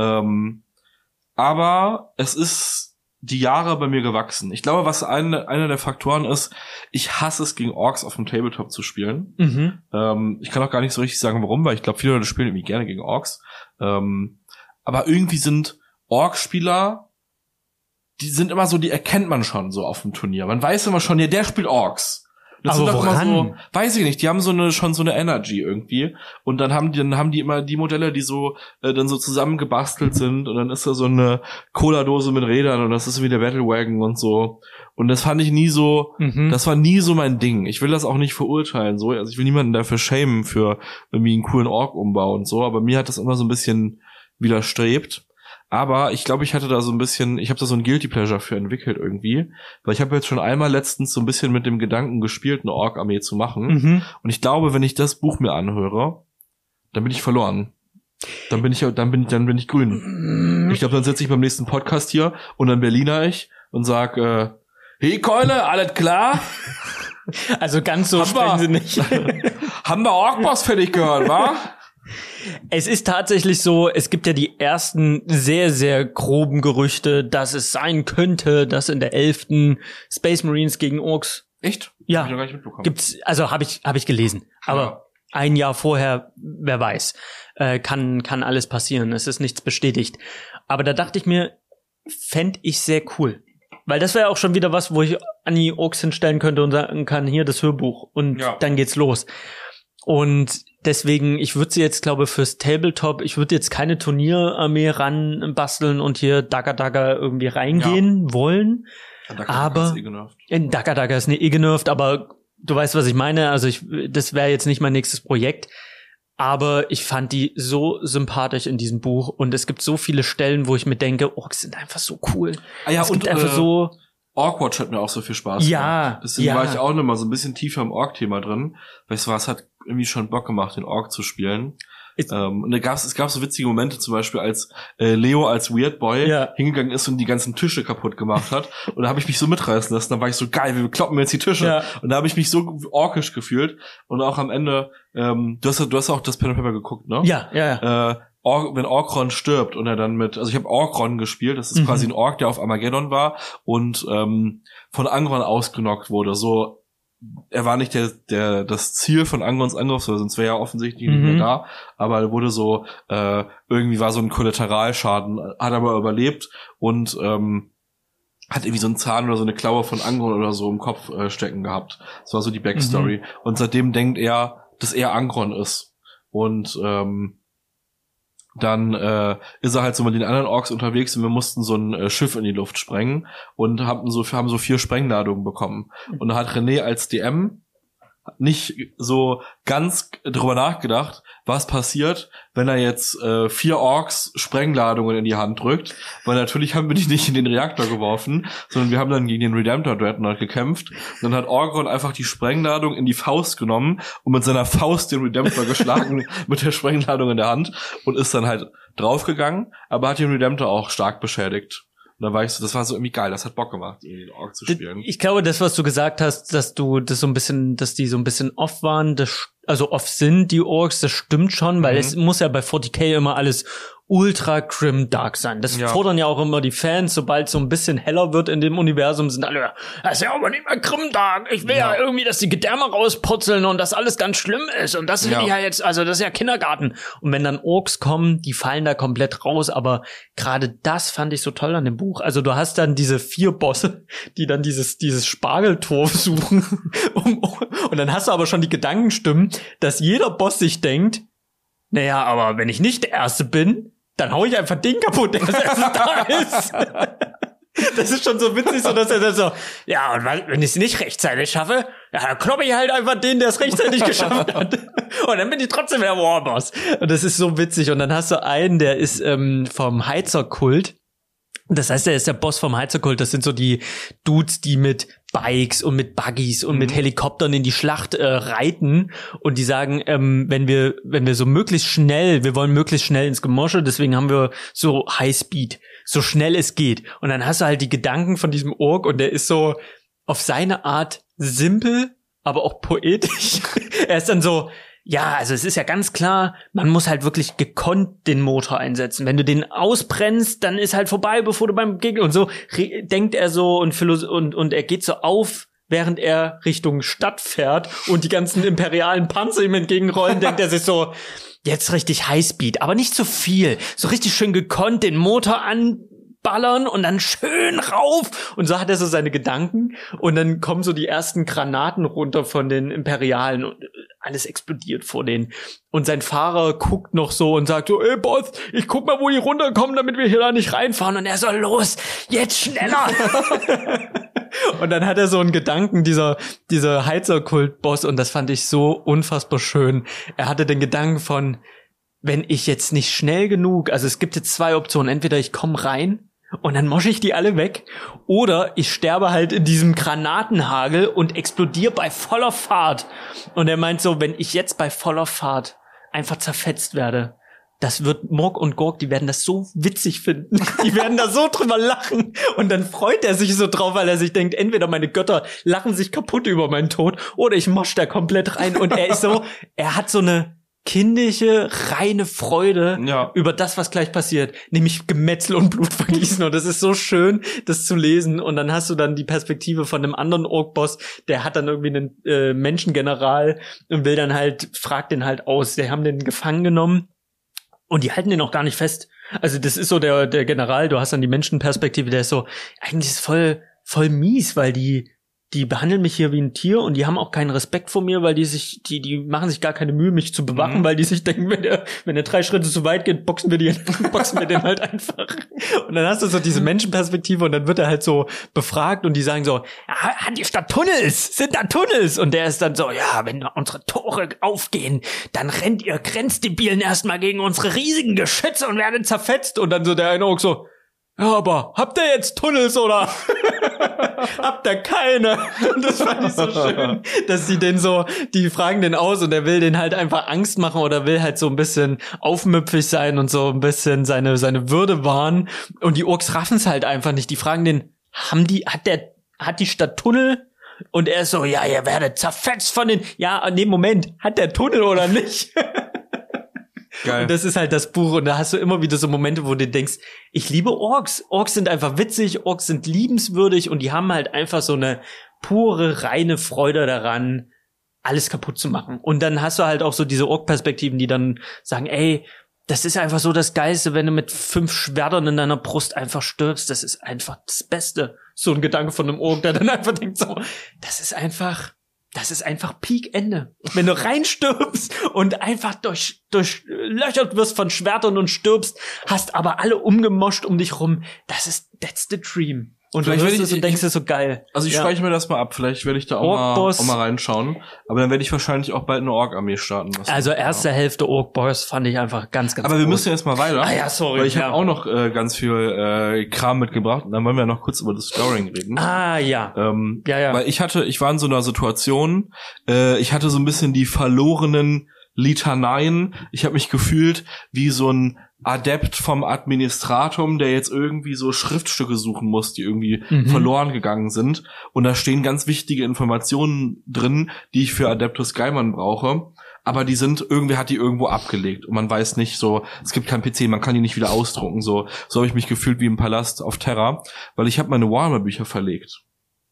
Aber es ist die Jahre bei mir gewachsen. Ich glaube, was einer der Faktoren ist, ich hasse es, gegen Orks auf dem Tabletop zu spielen. Ich kann auch gar nicht so richtig sagen, warum, weil ich glaube, viele Leute spielen irgendwie gerne gegen Orks. Aber irgendwie sind Ork-Spieler, die sind immer so, die erkennt man schon so auf dem Turnier. Man weiß immer schon, ja, der spielt Orks. Das aber sind doch woran? Immer so, weiß ich nicht, die haben schon so eine Energy irgendwie. Und dann haben die immer die Modelle, die so dann so zusammengebastelt sind und dann ist da so eine Cola-Dose mit Rädern und das ist wie der Battlewagon und so. Und das fand ich nie so, das war nie so mein Ding. Ich will das auch nicht verurteilen, so. Also ich will niemanden dafür shamen für irgendwie einen coolen Ork-Umbau und so, aber mir hat das immer so ein bisschen widerstrebt. Aber ich glaube, ich habe da so ein Guilty Pleasure für entwickelt irgendwie, weil ich habe jetzt schon einmal letztens so ein bisschen mit dem Gedanken gespielt, eine Ork-Armee zu machen. Und ich glaube, wenn ich das Buch mir anhöre, dann bin ich verloren. Dann bin ich grün. Ich glaube, dann sitze ich beim nächsten Podcast hier und dann Berliner ich und sag, hey Keule, alles klar? Also ganz so sprechen sie nicht. Haben wir Ork-Boss fertig gehört, wa? Es ist tatsächlich so, es gibt ja die ersten sehr, sehr groben Gerüchte, dass es sein könnte, dass in der 11. Space Marines gegen Orks. Echt? Ja. Hab ich noch gar nicht mitbekommen. Gibt's, also hab ich gelesen. Aber ein Jahr vorher, wer weiß, kann alles passieren. Es ist nichts bestätigt. Aber da dachte ich mir, fänd ich sehr cool. Weil das wäre auch schon wieder was, wo ich an die Orks hinstellen könnte und sagen kann, hier das Hörbuch. Und dann geht's los. Und deswegen, ich würde sie jetzt, glaube ich, fürs Tabletop, ich würde jetzt keine Turnierarmee ranbasteln und hier Dagger irgendwie reingehen wollen. Aber Dagger ist genervt, aber du weißt, was ich meine. Also das wäre jetzt nicht mein nächstes Projekt. Aber ich fand die so sympathisch in diesem Buch und es gibt so viele Stellen, wo ich mir denke, Orks sind einfach so cool. Es gibt einfach so. Orkwatch hat mir auch so viel Spaß gemacht. Deswegen war ich auch noch mal so ein bisschen tiefer im Ork-Thema drin. Weißt du was, hat irgendwie schon Bock gemacht, den Ork zu spielen. Und es gab so witzige Momente, zum Beispiel als Leo als Weird Boy hingegangen ist und die ganzen Tische kaputt gemacht hat. Und da habe ich mich so mitreißen lassen. Da war ich so, geil, wir kloppen jetzt die Tische. Ja. Und da habe ich mich so orkisch gefühlt. Und auch am Ende, du hast auch das Pen and Paper geguckt, ne? Ja. Wenn Orkron stirbt und er dann also ich habe Orkron gespielt, das ist quasi ein Ork, der auf Armageddon war und von Angron ausgenockt wurde. So, er war nicht das Ziel von Angrons Angriff, sonst wäre er offensichtlich nicht mehr da, aber er wurde so, irgendwie war so ein Kollateralschaden, hat aber überlebt und hat irgendwie so einen Zahn oder so eine Klaue von Angron oder so im Kopf stecken gehabt. Das war so die Backstory. Und seitdem denkt er, dass er Angron ist. Und dann ist er halt so mit den anderen Orks unterwegs und wir mussten so ein Schiff in die Luft sprengen und haben so 4 Sprengladungen bekommen. Und da hat René als DM nicht so ganz drüber nachgedacht, was passiert, wenn er jetzt 4 Orks Sprengladungen in die Hand drückt, weil natürlich haben wir die nicht in den Reaktor geworfen, sondern wir haben dann gegen den Redemptor Dreadnought gekämpft. Und dann hat Orkron einfach die Sprengladung in die Faust genommen und mit seiner Faust den Redemptor geschlagen mit der Sprengladung in der Hand und ist dann halt draufgegangen, aber hat den Redemptor auch stark beschädigt. Und da war ich so, das war so irgendwie geil, das hat Bock gemacht, den Ork zu spielen. Ich glaube, das, was du gesagt hast, dass die so ein bisschen off waren, also off sind, die Orks, das stimmt schon, weil es muss ja bei 40k immer alles ultra grim dark sein. Das fordern ja auch immer die Fans, sobald so ein bisschen heller wird in dem Universum, sind alle, das ist ja aber nicht mehr grim dark. Ich will ja irgendwie, dass die Gedärme rausputzeln und das alles ganz schlimm ist. Und das finde ich ja jetzt, also das ist ja Kindergarten. Und wenn dann Orks kommen, die fallen da komplett raus. Aber gerade das fand ich so toll an dem Buch. Also du hast dann diese 4 Bosse, die dann dieses Spargeltor suchen. Und dann hast du aber schon die Gedankenstimmen, dass jeder Boss sich denkt, naja, aber wenn ich nicht der Erste bin, dann hau ich einfach den kaputt, der als erstes da ist. Das ist schon so witzig, so dass er dann so, ja, und wenn ich es nicht rechtzeitig schaffe, ja, dann kloppe ich halt einfach den, der es rechtzeitig geschafft hat. Und dann bin ich trotzdem der Warboss. Und das ist so witzig. Und dann hast du einen, der ist vom Heizerkult. Das heißt, er ist der Boss vom Heizerkult. Das sind so die Dudes, die mit Bikes und mit Buggies und mit Helikoptern in die Schlacht reiten und die sagen, wenn wir so wir wollen möglichst schnell ins Gemosche, deswegen haben wir so High Speed, so schnell es geht. Und dann hast du halt die Gedanken von diesem Ork und der ist so auf seine Art simpel, aber auch poetisch. Er ist dann so, ja, also es ist ja ganz klar, man muss halt wirklich gekonnt den Motor einsetzen. Wenn du den ausbrennst, dann ist halt vorbei, bevor du beim Gegner... Und so denkt er so und er geht so auf, während er Richtung Stadt fährt und die ganzen imperialen Panzer ihm entgegenrollen, denkt er sich so, jetzt richtig Highspeed, aber nicht zu viel. So richtig schön gekonnt den Motor anballern und dann schön rauf. Und so hat er so seine Gedanken. Und dann kommen so die ersten Granaten runter von den Imperialen und alles explodiert vor denen. Und sein Fahrer guckt noch so und sagt so, ey Boss, ich guck mal, wo die runterkommen, damit wir hier da nicht reinfahren. Und er so, los, jetzt schneller. Und dann hat er so einen Gedanken, dieser Heizerkult-Boss, und das fand ich so unfassbar schön. Er hatte den Gedanken von, wenn ich jetzt nicht schnell genug, also es gibt jetzt 2 Optionen, entweder ich komme rein und dann mosche ich die alle weg, oder ich sterbe halt in diesem Granatenhagel und explodiere bei voller Fahrt. Und er meint so, wenn ich jetzt bei voller Fahrt einfach zerfetzt werde, das wird Morg und Gorg, die werden das so witzig finden. Die werden da so drüber lachen. Und dann freut er sich so drauf, weil er sich denkt, entweder meine Götter lachen sich kaputt über meinen Tod, oder ich mosch da komplett rein. Und er hat so eine kindische, reine Freude über das, was gleich passiert, nämlich Gemetzel und Blutvergießen. Und das ist so schön, das zu lesen. Und dann hast du dann die Perspektive von einem anderen Ork-Boss, der hat dann irgendwie einen Menschengeneral und fragt den halt aus. Die haben den gefangen genommen und die halten den auch gar nicht fest. Also das ist so der General, du hast dann die Menschenperspektive, der ist so, eigentlich ist voll mies, weil die behandeln mich hier wie ein Tier und die haben auch keinen Respekt vor mir, weil die machen sich gar keine Mühe, mich zu bewachen, weil die sich denken, wenn der 3 Schritte zu weit geht, boxen wir den halt einfach. Und dann hast du so diese Menschenperspektive und dann wird er halt so befragt und die sagen so, ja, hat die Stadt Tunnels? Sind da Tunnels? Und der ist dann so, ja, wenn unsere Tore aufgehen, dann rennt ihr Grenzdebilen erstmal gegen unsere riesigen Geschütze und werdet zerfetzt. Und dann so der eine auch so, ja, aber habt ihr jetzt Tunnels oder? Habt ihr keine? Und das fand ich so schön, dass die fragen den aus und er will den halt einfach Angst machen oder will halt so ein bisschen aufmüpfig sein und so ein bisschen seine Würde wahren. Und die Orks raffen es halt einfach nicht. Die fragen den, hat die Stadt Tunnel? Und er ist so, ja, ihr werdet zerfetzt von den, ja, nee, Moment, hat der Tunnel oder nicht? Geil. Und das ist halt das Buch und da hast du immer wieder so Momente, wo du denkst, ich liebe Orks. Orks sind einfach witzig, Orks sind liebenswürdig und die haben halt einfach so eine pure, reine Freude daran, alles kaputt zu machen. Und dann hast du halt auch so diese Ork-Perspektiven, die dann sagen, ey, das ist einfach so das Geilste, wenn du mit 5 Schwertern in deiner Brust einfach stirbst. Das ist einfach das Beste. So ein Gedanke von einem Ork, der dann einfach denkt so, das ist einfach Peak-Ende. Wenn du reinstirbst und einfach durchlöchert wirst von Schwertern und stirbst, hast aber alle umgemoscht um dich rum. That's the dream. Und du hörst es und denkst, es so geil. Also ich speichere mir das mal ab. Vielleicht werde ich da auch mal reinschauen. Aber dann werde ich wahrscheinlich auch bald eine Ork-Armee starten. Also erste Hälfte Ork-Boss fand ich einfach ganz, ganz Aber wir müssen jetzt mal weiter. Ah ja, sorry. Weil ich habe auch noch ganz viel Kram mitgebracht. Und dann wollen wir noch kurz über das Scoring reden. Ah, ja. Weil ich war in so einer Situation, ich hatte so ein bisschen die verlorenen Litaneien. Ich habe mich gefühlt wie so ein Adept vom Administratum, der jetzt irgendwie so Schriftstücke suchen muss, die irgendwie verloren gegangen sind. Und da stehen ganz wichtige Informationen drin, die ich für Adeptus Gaiman brauche. Aber irgendwer hat die irgendwo abgelegt. Und man weiß nicht so, es gibt keinen PC, man kann die nicht wieder ausdrucken. So habe ich mich gefühlt wie im Palast auf Terra, weil ich habe meine Warhammer-Bücher verlegt.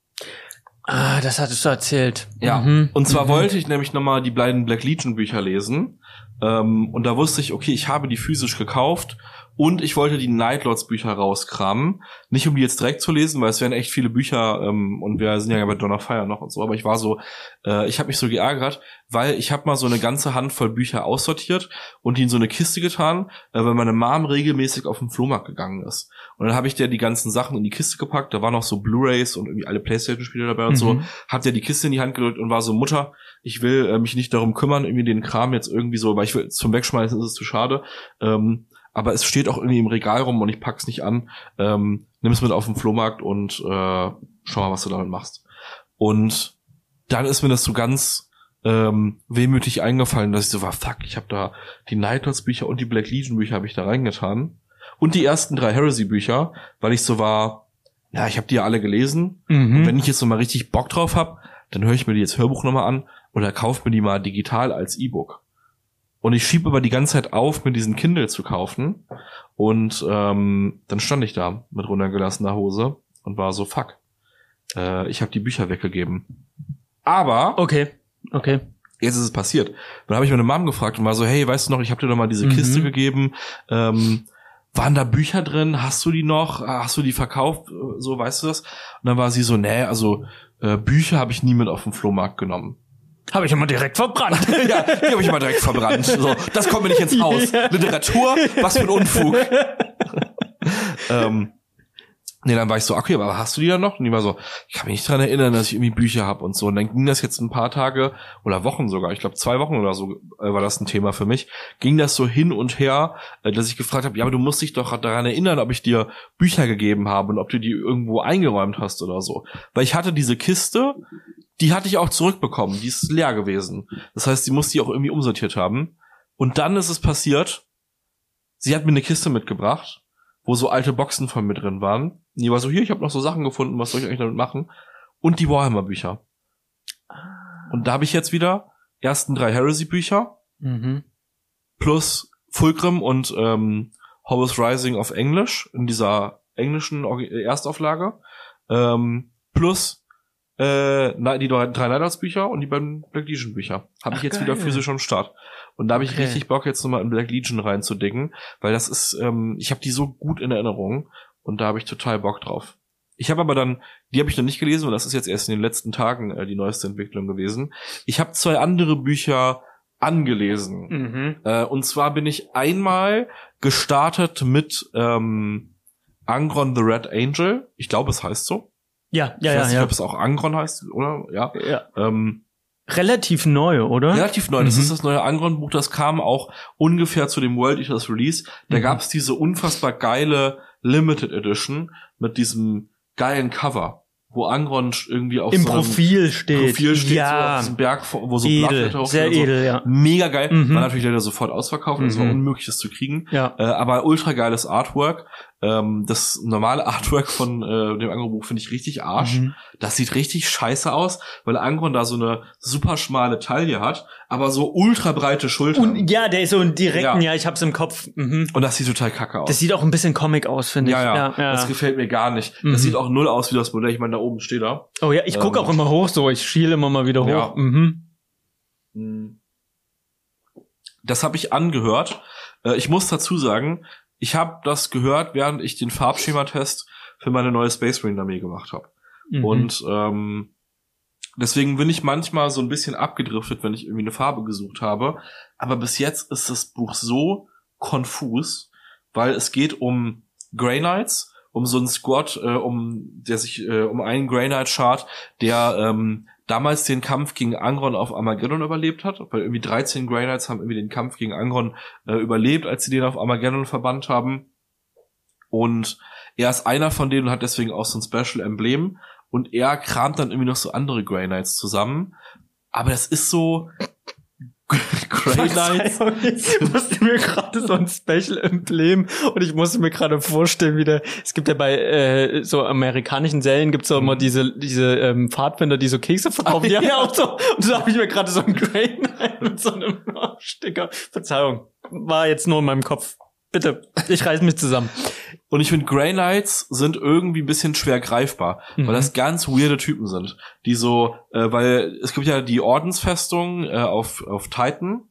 Ah, das hattest du erzählt. Ja, und zwar wollte ich nämlich nochmal die beiden Black Legion Bücher lesen. Und da wusste ich, okay, ich habe die physisch gekauft und ich wollte die Nightlords Bücher rauskramen. Nicht um die jetzt direkt zu lesen, weil es wären echt viele Bücher und wir sind ja bei Dawn of Fire noch und so. Aber ich war so, ich habe mich so geärgert, weil ich habe mal so eine ganze Handvoll Bücher aussortiert und die in so eine Kiste getan, weil meine Mom regelmäßig auf den Flohmarkt gegangen ist. Und dann habe ich der die ganzen Sachen in die Kiste gepackt, da waren noch so Blu-Rays und irgendwie alle Playstation-Spiele dabei und so. Hab der die Kiste in die Hand gedrückt und war so, Mutter, ich will mich nicht darum kümmern, irgendwie den Kram jetzt irgendwie so, weil ich will zum Wegschmeißen, ist es zu schade. Aber es steht auch irgendwie im Regal rum und ich pack's nicht an. Nimm es mit auf den Flohmarkt und schau mal, was du damit machst. Und dann ist mir das so ganz wehmütig eingefallen, dass ich so war, fuck, ich habe da die Nightlords Bücher und die Black Legion Bücher habe ich da reingetan. Und die ersten 3 Heresy-Bücher, weil ich so war, ja, ich habe die ja alle gelesen. Und wenn ich jetzt noch mal richtig Bock drauf habe, dann höre ich mir die jetzt Hörbuch nochmal an oder kaufe mir die mal digital als E-Book. Und ich schiebe aber die ganze Zeit auf, mir diesen Kindle zu kaufen. Und dann stand ich da mit runtergelassener Hose und war so, fuck, ich habe die Bücher weggegeben. Aber Okay. Jetzt ist es passiert. Dann habe ich meine Mom gefragt und war so, hey, weißt du noch, ich habe dir doch mal diese Kiste gegeben. Waren da Bücher drin? Hast du die noch? Hast du die verkauft? So, weißt du das? Und dann war sie so, nee, also Bücher habe ich nie mit auf den Flohmarkt genommen. Habe ich immer direkt verbrannt. Ja, die habe ich immer direkt verbrannt. So, das kommt mir nicht ins Haus. Literatur, was für ein Unfug. Nee, dann war ich so, okay, aber hast du die dann noch? Und die war so, ich kann mich nicht dran erinnern, dass ich irgendwie Bücher habe und so. Und dann ging das jetzt ein paar Tage oder Wochen sogar, ich glaube 2 Wochen oder so war das ein Thema für mich, ging das so hin und her, dass ich gefragt habe, ja, aber du musst dich doch daran erinnern, ob ich dir Bücher gegeben habe und ob du die irgendwo eingeräumt hast oder so. Weil ich hatte diese Kiste, die hatte ich auch zurückbekommen, die ist leer gewesen. Das heißt, sie muss die auch irgendwie umsortiert haben. Und dann ist es passiert, sie hat mir eine Kiste mitgebracht, wo so alte Boxen von mir drin waren. Und die war so, hier, ich habe noch so Sachen gefunden, was soll ich eigentlich damit machen? Und die Warhammer-Bücher. Und da habe ich jetzt wieder ersten 3 Heresy-Bücher plus Fulcrum und Horus Rising auf Englisch in dieser englischen Erstauflage plus die 3 Nightlords-Bücher und die beiden Black Legion-Bücher. Habe ich jetzt wieder physisch am Start. Und da habe ich richtig Bock, jetzt nochmal in Black Legion reinzudicken, weil das ist, ich habe die so gut in Erinnerung und da habe ich total Bock drauf. Ich habe aber dann, die habe ich noch nicht gelesen, und das ist jetzt erst in den letzten Tagen die neueste Entwicklung gewesen. Ich habe 2 andere Bücher angelesen. Und zwar bin ich einmal gestartet mit Angron the Red Angel. Ich glaube, es heißt so. Ich weiß nicht, ob es auch Angron heißt, oder? Ja. Relativ neu, oder? Relativ neu. Das ist das neue Angron-Buch. Das kam auch ungefähr zu dem World Eaters Release. Da gab es diese unfassbar geile Limited Edition mit diesem geilen Cover. wo Angron irgendwie auf im so Profil steht, so auf diesem Berg, wo so Blattblätter hochstehen. Sehr edel, ja. Mega geil. War natürlich leider sofort ausverkauft, es war unmöglich, das zu kriegen. Ja. Aber ultra geiles Artwork. Das normale Artwork von dem Angron-Buch finde ich richtig Arsch. Das sieht richtig scheiße aus, weil Angron da so eine super schmale Taille hat, aber so ultra breite Schultern. Und ja, der ist so einen direkten, ja, ich hab's im Kopf. Und das sieht total kacke aus. Das sieht auch ein bisschen Comic aus, finde ich. Ja. Das gefällt mir gar nicht. Das sieht auch null aus wie das Modell. Ich meine, da oben steht er. Oh ja, ich gucke auch immer hoch so. Ich schiele immer mal wieder hoch. Ja. Das habe ich angehört. Ich muss dazu sagen, ich habe das gehört, während ich den Farbschema-Test für meine neue Space Marine Armee gemacht habe. Und deswegen bin ich manchmal so ein bisschen abgedriftet, wenn ich irgendwie eine Farbe gesucht habe. Aber bis jetzt ist das Buch so konfus, weil es geht um Grey Knights, um so einen Squad, um einen Grey Knight Chart, der damals den Kampf gegen Angron auf Armageddon überlebt hat, weil irgendwie 13 Grey Knights haben irgendwie den Kampf gegen Angron überlebt, als sie den auf Armageddon verbannt haben. Und er ist einer von denen und hat deswegen auch so ein Special Emblem. Und er kramt dann irgendwie noch so andere Grey Knights zusammen. Aber das ist so Grey Knights. Ich musste mir gerade so ein Special Emblem und ich musste mir gerade vorstellen, es gibt ja bei so amerikanischen Serien gibt's auch immer diese Pfadfinder, die so Kekse verkaufen. Die haben ja auch so, und da habe ich mir gerade so ein Grey Knight mit so einem Sticker. Verzeihung, war jetzt nur in meinem Kopf. Bitte, ich reiß mich zusammen. Und ich finde, Grey Knights sind irgendwie ein bisschen schwer greifbar, weil das ganz weirde Typen sind, die so, weil es gibt ja die Ordensfestung auf Titan,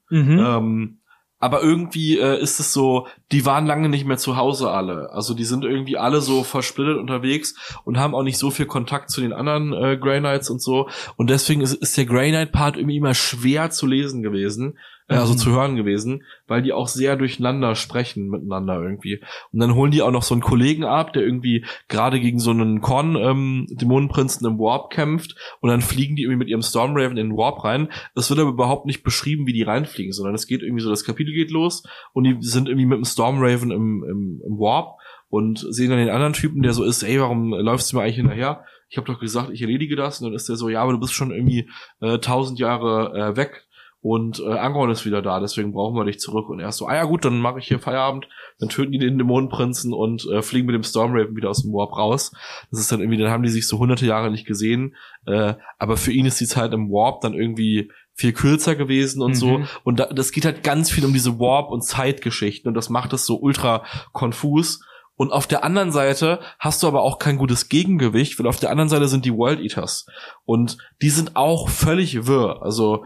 aber irgendwie ist es so, die waren lange nicht mehr zu Hause alle. Also die sind irgendwie alle so versplittert unterwegs und haben auch nicht so viel Kontakt zu den anderen Grey Knights und so. Und deswegen ist der Grey Knight Part irgendwie immer schwer zu lesen gewesen, also zu hören gewesen, weil die auch sehr durcheinander sprechen miteinander irgendwie. Und dann holen die auch noch so einen Kollegen ab, der irgendwie gerade gegen so einen Korn-Dämonenprinzen im Warp kämpft und dann fliegen die irgendwie mit ihrem Stormraven in den Warp rein. Es wird aber überhaupt nicht beschrieben, wie die reinfliegen, sondern es geht irgendwie so, das Kapitel geht los und die sind irgendwie mit dem Stormraven im Warp und sehen dann den anderen Typen, der so ist, ey, warum läufst du mir eigentlich hinterher? Ich habe doch gesagt, ich erledige das. Und dann ist der so, ja, aber du bist schon irgendwie 1000 Jahre weg. Und Angron ist wieder da, deswegen brauchen wir dich zurück. Und er ist so, ja gut, dann mache ich hier Feierabend. Dann töten die den Dämonenprinzen und fliegen mit dem Stormraven wieder aus dem Warp raus. Das ist dann irgendwie, dann haben die sich so hunderte Jahre nicht gesehen. Aber für ihn ist die Zeit im Warp dann irgendwie viel kürzer gewesen und so. Und das geht halt ganz viel um diese Warp- und Zeitgeschichten. Und das macht es so ultra konfus. Und auf der anderen Seite hast du aber auch kein gutes Gegengewicht, weil auf der anderen Seite sind die World Eaters. Und die sind auch völlig wirr. Also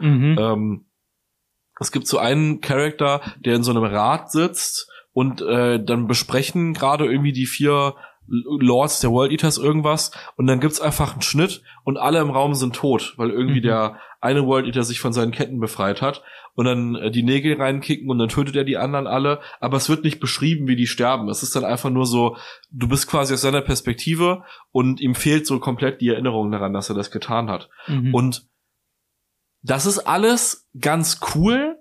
es gibt so einen Charakter, der in so einem Rat sitzt und dann besprechen gerade irgendwie die 4 Lords der World Eaters irgendwas und dann gibt's einfach einen Schnitt und alle im Raum sind tot, weil irgendwie der eine World Eater sich von seinen Ketten befreit hat und dann die Nägel reinkicken und dann tötet er die anderen alle, aber es wird nicht beschrieben, wie die sterben. Es ist dann einfach nur so, du bist quasi aus seiner Perspektive und ihm fehlt so komplett die Erinnerung daran, dass er das getan hat. Und das ist alles ganz cool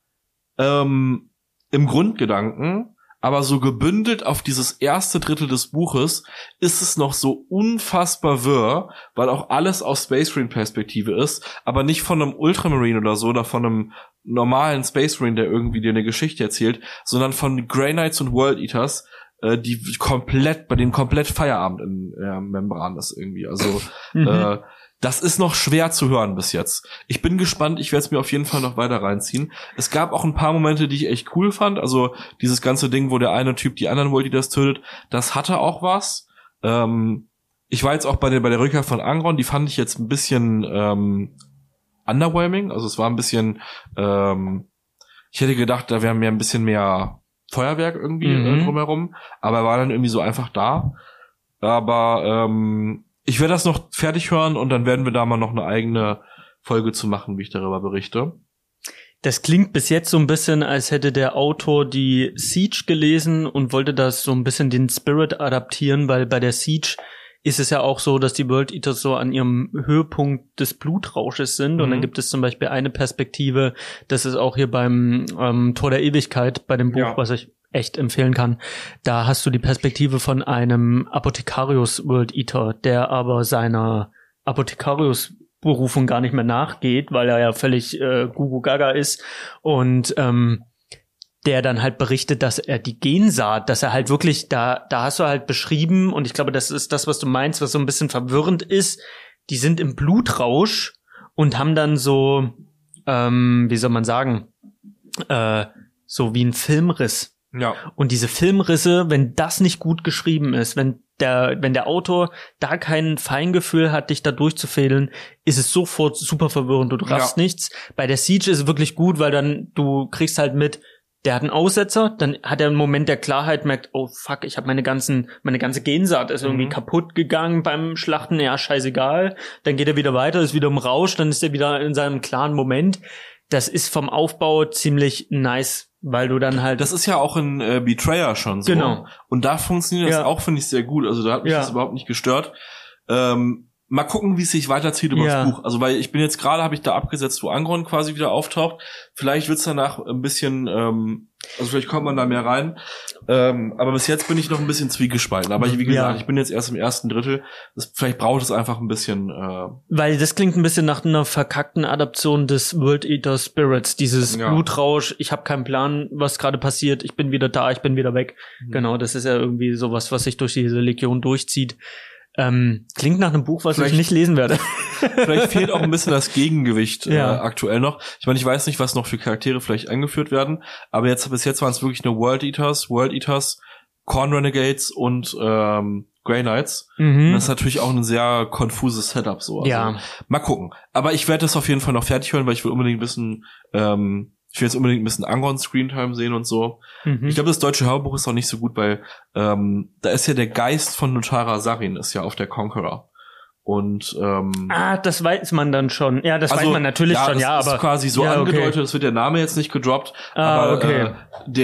im Grundgedanken, aber so gebündelt auf dieses erste Drittel des Buches ist es noch so unfassbar wirr, weil auch alles aus Space Marine Perspektive ist, aber nicht von einem Ultramarine oder so oder von einem normalen Space Marine, der irgendwie dir eine Geschichte erzählt, sondern von Grey Knights und World Eaters, die bei denen komplett Feierabend in Membran ist irgendwie. Also das ist noch schwer zu hören bis jetzt. Ich bin gespannt, ich werde es mir auf jeden Fall noch weiter reinziehen. Es gab auch ein paar Momente, die ich echt cool fand. Also dieses ganze Ding, wo der eine Typ die anderen World Eaters tötet, das hatte auch was. Ich war jetzt auch bei der Rückkehr von Angron, die fand ich jetzt ein bisschen underwhelming. Also es war ein bisschen, ich hätte gedacht, da wäre ein bisschen mehr Feuerwerk irgendwie drumherum. Aber er war dann irgendwie so einfach da. Aber ich werde das noch fertig hören und dann werden wir da mal noch eine eigene Folge zu machen, wie ich darüber berichte. Das klingt bis jetzt so ein bisschen, als hätte der Autor die Siege gelesen und wollte das so ein bisschen den Spirit adaptieren, weil bei der Siege ist es ja auch so, dass die World Eaters so an ihrem Höhepunkt des Blutrausches sind. Und dann gibt es zum Beispiel eine Perspektive, das ist auch hier beim Tor der Ewigkeit, bei dem Buch, was ich echt empfehlen kann. Da hast du die Perspektive von einem Apothekarius World Eater, der aber seiner Apothekarius-Berufung gar nicht mehr nachgeht, weil er ja völlig Gugu Gaga ist und der dann halt berichtet, dass er die Gensaat, dass er halt wirklich, da hast du halt beschrieben, und ich glaube, das ist das, was du meinst, was so ein bisschen verwirrend ist, die sind im Blutrausch und haben dann so, wie soll man sagen, so wie ein Filmriss. Ja. Und diese Filmrisse, wenn das nicht gut geschrieben ist, wenn der Autor da kein Feingefühl hat, dich da durchzufädeln, ist es sofort super verwirrend. Du raffst nichts. Bei der Siege ist es wirklich gut, weil dann du kriegst halt mit, der hat einen Aussetzer, dann hat er einen Moment der Klarheit, merkt, oh fuck, ich habe meine ganze Gensaat ist irgendwie kaputt gegangen beim Schlachten, ja, scheißegal. Dann geht er wieder weiter, ist wieder im Rausch, dann ist er wieder in seinem klaren Moment. Das ist vom Aufbau ziemlich nice, weil du dann halt... Das ist ja auch in Betrayer schon so. Genau. Und da funktioniert das auch, finde ich, sehr gut. Also da hat mich das überhaupt nicht gestört. Mal gucken, wie es sich weiterzieht über das Buch. Also weil ich bin jetzt gerade, habe ich da abgesetzt, wo Angron quasi wieder auftaucht. Vielleicht wird's danach ein bisschen, also vielleicht kommt man da mehr rein. Aber bis jetzt bin ich noch ein bisschen zwiegespalten. Aber wie gesagt, ich bin jetzt erst im ersten Drittel. Vielleicht braucht es einfach ein bisschen. Weil das klingt ein bisschen nach einer verkackten Adaption des World Eater Spirits. Dieses Blutrausch, ich habe keinen Plan, was gerade passiert. Ich bin wieder da, ich bin wieder weg. Genau, das ist ja irgendwie sowas, was sich durch diese Legion durchzieht. Klingt nach einem Buch, was ich nicht lesen werde. Vielleicht fehlt auch ein bisschen das Gegengewicht aktuell noch. Ich meine, ich weiß nicht, was noch für Charaktere vielleicht eingeführt werden, aber bis jetzt waren es wirklich nur World Eaters, Khorne Renegades und Grey Knights. Das ist natürlich auch ein sehr konfuses Setup so. Also, mal gucken. Aber ich werde das auf jeden Fall noch fertig hören, weil ich will unbedingt wissen, ich will jetzt unbedingt ein bisschen Angron Screentime sehen und so. Ich glaube, das deutsche Hörbuch ist auch nicht so gut, weil da ist ja der Geist von Notara Sarin ist ja auf der Conqueror. Und das weiß man dann schon. Ja, das weiß man natürlich schon, ja, aber ist quasi so angedeutet, es wird der Name jetzt nicht gedroppt, aber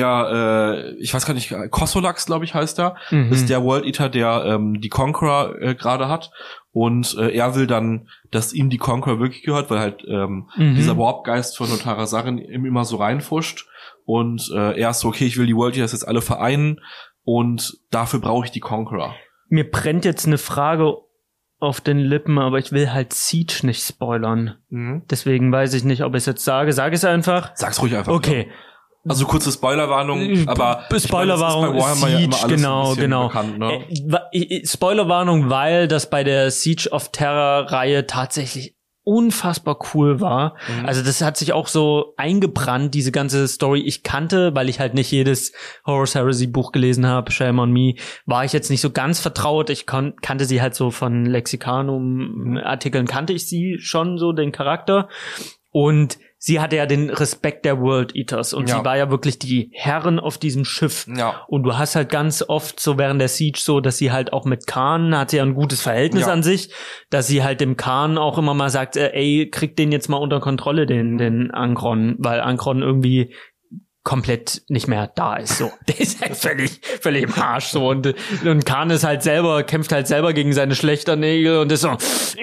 der ich weiß gar nicht, Kossolax, glaube ich, heißt er, ist der World Eater, der die Conqueror gerade hat. Und er will dann, dass ihm die Conqueror wirklich gehört, weil halt dieser Warpgeist von Notara Sarin ihm immer so reinfuscht. Und er ist so, okay, ich will die World Eaters jetzt alle vereinen und dafür brauche ich die Conqueror. Mir brennt jetzt eine Frage auf den Lippen, aber ich will halt Siege nicht spoilern. Deswegen weiß ich nicht, ob ich es jetzt sage. Sag es einfach. Sag's ruhig einfach. Okay. Ja. Also kurze Spoilerwarnung, aber Spoilerwarnung, ich meine, Siege, genau. Bekannt, ne? Spoilerwarnung, weil das bei der Siege of Terror-Reihe tatsächlich unfassbar cool war. Also das hat sich auch so eingebrannt, diese ganze Story. Ich kannte, weil ich halt nicht jedes Horus Heresy Buch gelesen habe, shame on me, war ich jetzt nicht so ganz vertraut. Ich kannte sie halt so von Lexikanum-Artikeln, kannte ich sie schon so, den Charakter. Und sie hatte ja den Respekt der World Eaters und sie war ja wirklich die Herrin auf diesem Schiff. Ja. Und du hast halt ganz oft so während der Siege so, dass sie halt auch mit Khan, hat sie ja ein gutes Verhältnis an sich, dass sie halt dem Khan auch immer mal sagt, ey, krieg den jetzt mal unter Kontrolle, den Angron, weil Angron irgendwie komplett nicht mehr da ist, so. Der ist halt völlig im Arsch, so. Und Khan ist halt kämpft halt selber gegen seine Schlechternägel und ist so,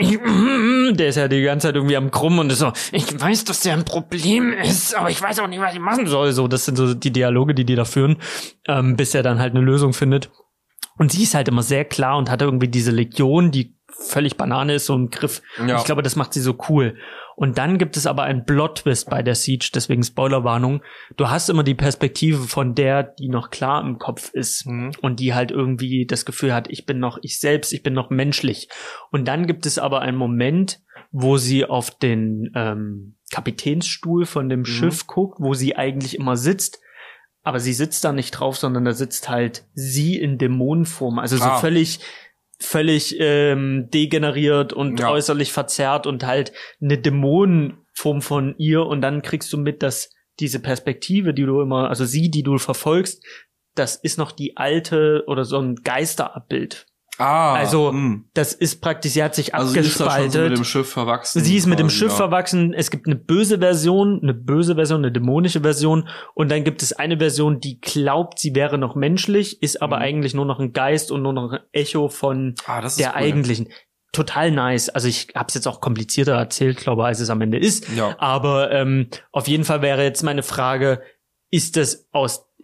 der ist ja die ganze Zeit irgendwie am Krummen und ist so, ich weiß, dass der ein Problem ist, aber ich weiß auch nicht, was ich machen soll, so. Das sind so die Dialoge, die da führen, bis er dann halt eine Lösung findet. Und sie ist halt immer sehr klar und hat irgendwie diese Legion, die völlig Banane ist, so ein Griff. Ja. Ich glaube, das macht sie so cool. Und dann gibt es aber einen Plot-Twist bei der Siege, deswegen Spoilerwarnung. Du hast immer die Perspektive von der, die noch klar im Kopf ist und die halt irgendwie das Gefühl hat, ich bin noch ich selbst, ich bin noch menschlich. Und dann gibt es aber einen Moment, wo sie auf den Kapitänsstuhl von dem Schiff guckt, wo sie eigentlich immer sitzt. Aber sie sitzt da nicht drauf, sondern da sitzt halt sie in Dämonenform. Also so völlig degeneriert und äußerlich verzerrt und halt eine Dämonenform von ihr. Und dann kriegst du mit, dass diese Perspektive, die du verfolgst, das ist noch die alte oder so ein Geisterabbild. Das ist praktisch, sie hat sich abgespaltet. Sie ist da schon so mit dem Schiff verwachsen. Sie ist mit dem Schiff verwachsen. Es gibt eine böse Version, eine dämonische Version. Und dann gibt es eine Version, die glaubt, sie wäre noch menschlich, ist aber eigentlich nur noch ein Geist und nur noch ein Echo von der eigentlichen. Total nice. Also ich habe es jetzt auch komplizierter erzählt, glaube ich, als es am Ende ist. Ja. Aber auf jeden Fall wäre jetzt meine Frage, ist das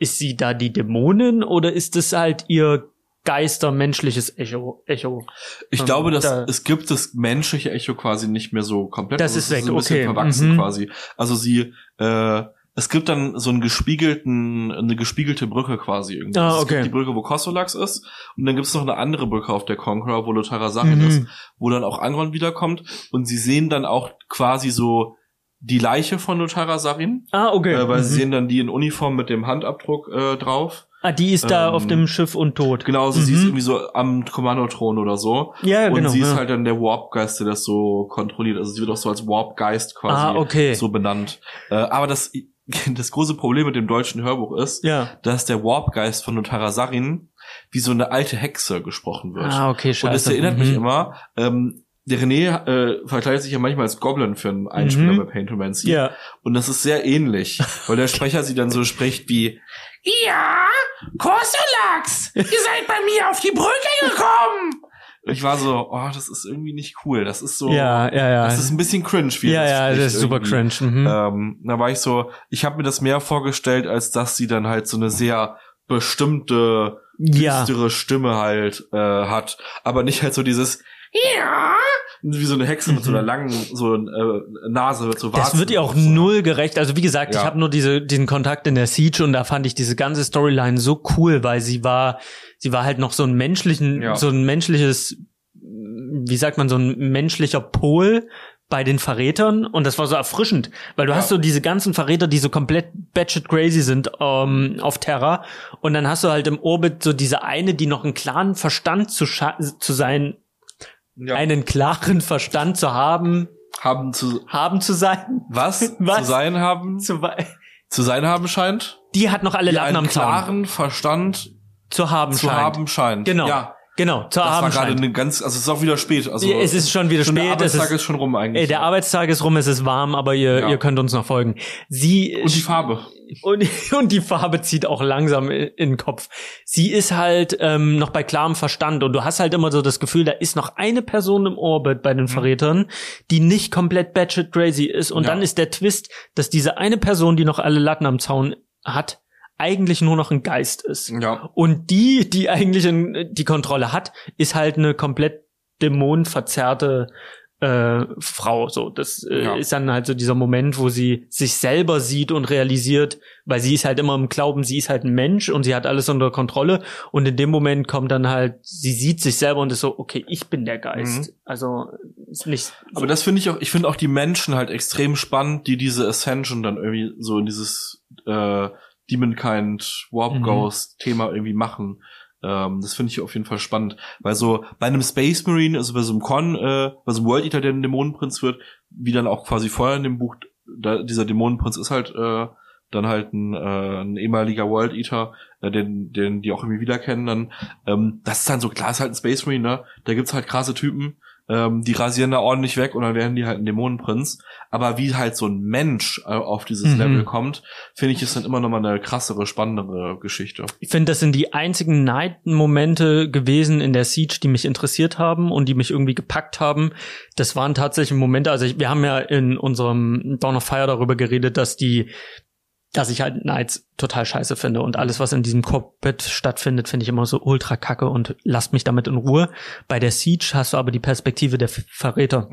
ist sie da die Dämonin oder ist es halt ihr geistermenschliches Echo? Ich glaube, dass es gibt das menschliche Echo quasi nicht mehr so komplett. Das ist weg, ein bisschen verwachsen quasi. Also es gibt dann so eine gespiegelte Brücke quasi irgendwie. Es gibt die Brücke, wo Kosolax ist, und dann gibt es noch eine andere Brücke auf der Conqueror, wo Lotara Sarin ist, wo dann auch Angron wiederkommt, und sie sehen dann auch quasi so die Leiche von Lotara Sarin. Weil sie sehen dann die in Uniform mit dem Handabdruck drauf. Die ist da auf dem Schiff und tot. Genau, also sie ist irgendwie so am Kommandothron oder so. Ja, genau. Und sie ist halt dann der Warp-Geist, der das so kontrolliert. Also sie wird auch so als Warp-Geist quasi so benannt. Aber das große Problem mit dem deutschen Hörbuch ist, dass der Warp-Geist von Lotara Sarin wie so eine alte Hexe gesprochen wird. Scheiße. Und das erinnert mich immer, der René verkleidet sich ja manchmal als Goblin für einen Einspieler bei Paintomancy. Ja. Und das ist sehr ähnlich, weil der Sprecher sie dann so spricht wie: Ja, Kosolax, ihr seid bei mir auf die Brücke gekommen. Und ich war so, das ist irgendwie nicht cool. Das ist so, das ist ein bisschen cringe. Das ist super cringe. Da war ich so, ich habe mir das mehr vorgestellt, als dass sie dann halt so eine sehr bestimmte, düstere Stimme halt hat. Aber nicht halt so dieses wie so eine Hexe mit so einer langen Nase mit so Warzen. Das wird ihr auch null gerecht. Also wie gesagt, ich habe nur diesen Kontakt in der Siege, und da fand ich diese ganze Storyline so cool, weil sie war halt noch so ein menschliches, wie sagt man, so ein menschlicher Pol bei den Verrätern, und das war so erfrischend, weil du hast so diese ganzen Verräter, die so komplett batshit crazy sind auf Terra, und dann hast du halt im Orbit so diese eine, die noch einen klaren Verstand zu sein, einen klaren Verstand zu haben zu sein. Was? Zu sein haben? Zu sein haben scheint? Die hat noch alle Latten am Zaun. Einen klaren Verstand zu haben scheint. Genau. Ja. Genau, das war gerade also es ist auch wieder spät. Also es ist schon wieder spät. Der Arbeitstag ist schon rum eigentlich. Der Arbeitstag ist rum, es ist warm, aber ihr könnt uns noch folgen. Und die Farbe. Und die Farbe zieht auch langsam in den Kopf. Sie ist halt noch bei klarem Verstand, und du hast halt immer so das Gefühl, da ist noch eine Person im Orbit bei den Verrätern, die nicht komplett batshit crazy ist. Und dann ist der Twist, dass diese eine Person, die noch alle Latten am Zaun hat, eigentlich nur noch ein Geist ist. Ja. Und die eigentlich die Kontrolle hat, ist halt eine komplett dämonenverzerrte Frau. So, das ist dann halt so dieser Moment, wo sie sich selber sieht und realisiert, weil sie ist halt immer im Glauben, sie ist halt ein Mensch und sie hat alles unter Kontrolle, und in dem Moment kommt dann halt, sie sieht sich selber und ist so, okay, ich bin der Geist. Also ist nicht so. Aber das finde ich finde auch die Menschen halt extrem spannend, die diese Ascension dann irgendwie so in dieses Demonkind Warp Ghost Thema irgendwie machen. Das finde ich auf jeden Fall spannend, weil so bei einem Space Marine, also bei so einem bei so einem World Eater, der ein Dämonenprinz wird, wie dann auch quasi vorher in dem Buch, dieser Dämonenprinz ist halt dann halt ein ehemaliger World Eater, den die auch irgendwie wiederkennen dann. Das ist dann so, klar, ist halt ein Space Marine, ne? Da gibt's halt krasse Typen, die rasieren da ordentlich weg, und dann werden die halt ein Dämonenprinz. Aber wie halt so ein Mensch auf dieses Level kommt, finde ich, ist dann immer noch mal eine krassere, spannendere Geschichte. Ich finde, das sind die einzigen Night-Momente gewesen in der Siege, die mich interessiert haben und die mich irgendwie gepackt haben. Das waren tatsächlich Momente, also wir haben ja in unserem Dawn of Fire darüber geredet, dass ich halt Knights total scheiße finde, und alles, was in diesem Cockpit stattfindet, finde ich immer so ultra kacke und lasst mich damit in Ruhe. Bei der Siege hast du aber die Perspektive der Verräter,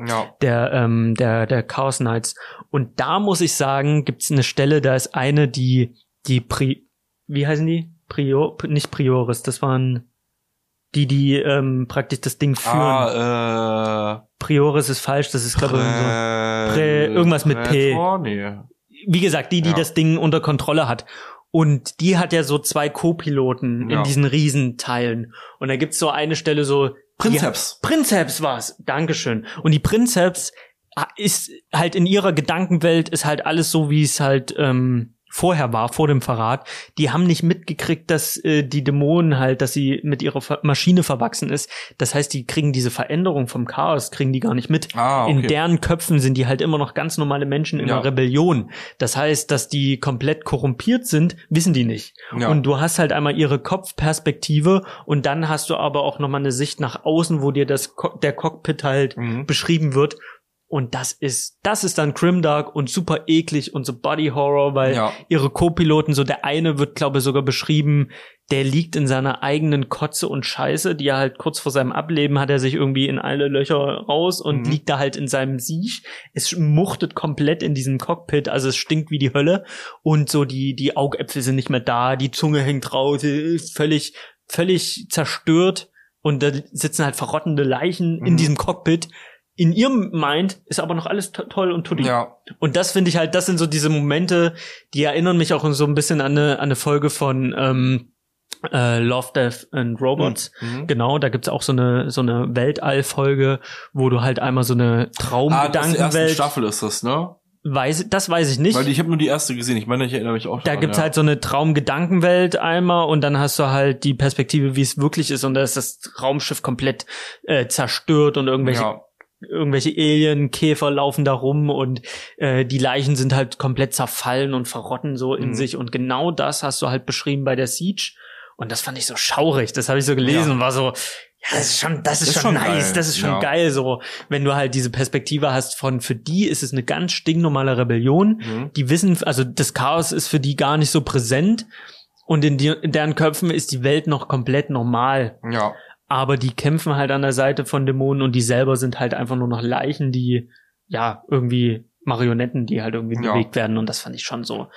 der Chaos Knights. Und da muss ich sagen, gibt's eine Stelle, da ist eine, wie heißen die? Nicht Prioris, das waren die praktisch das Ding führen. Prioris ist falsch, das ist glaube ich so irgendwas mit P. Nee. Wie gesagt, die das Ding unter Kontrolle hat. Und die hat ja so 2 Co-Piloten in diesen Riesenteilen. Und da gibt's so eine Stelle so... Prinzeps war's. Dankeschön. Und die Prinzeps ist halt in ihrer Gedankenwelt ist halt alles so, wie es halt vorher war, vor dem Verrat. Die haben nicht mitgekriegt, dass die Dämonen halt, dass sie mit ihrer Maschine verwachsen ist. Das heißt, die kriegen diese Veränderung vom Chaos, kriegen die gar nicht mit. Okay. In deren Köpfen sind die halt immer noch ganz normale Menschen in einer Rebellion. Das heißt, dass die komplett korrumpiert sind, wissen die nicht. Ja. Und du hast halt einmal ihre Kopfperspektive, und dann hast du aber auch nochmal eine Sicht nach außen, wo dir der Cockpit halt beschrieben wird. Und das ist dann Grimdark und super eklig und so Body Horror, weil ihre Co-Piloten, so der eine wird, glaube ich, sogar beschrieben, der liegt in seiner eigenen Kotze und Scheiße, die er halt kurz vor seinem Ableben hat er sich irgendwie in alle Löcher raus und liegt da halt in seinem Siech. Es muchtet komplett in diesem Cockpit, also es stinkt wie die Hölle und so die Augäpfel sind nicht mehr da, die Zunge hängt raus, völlig zerstört und da sitzen halt verrottende Leichen in diesem Cockpit. In ihrem Mind ist aber noch alles toll und tutti. Ja. Und das finde ich halt, das sind so diese Momente, die erinnern mich auch so ein bisschen an eine Folge von Love, Death and Robots. Genau, da gibt's auch so eine Weltall-Folge, wo du halt einmal so eine Traumgedankenwelt. Die erste Staffel ist das, ne? Das weiß ich nicht. Weil ich habe nur die erste gesehen. Ich meine, ich erinnere mich auch daran. Da gibt's halt so eine Traumgedankenwelt einmal und dann hast du halt die Perspektive, wie es wirklich ist und da ist das Raumschiff komplett zerstört und irgendwelche Alien-Käfer laufen da rum und die Leichen sind halt komplett zerfallen und verrotten so in sich. Und genau das hast du halt beschrieben bei der Siege. Und das fand ich so schaurig. Das habe ich so gelesen und war so, ja, das ist schon nice. Geil. Das ist schon geil, so. Wenn du halt diese Perspektive hast für die ist es eine ganz stinknormale Rebellion. Die wissen, also das Chaos ist für die gar nicht so präsent. Und in deren Köpfen ist die Welt noch komplett normal. Ja. Aber die kämpfen halt an der Seite von Dämonen und die selber sind halt einfach nur noch Leichen, die, irgendwie Marionetten, die halt irgendwie bewegt werden. Und das fand ich schon so,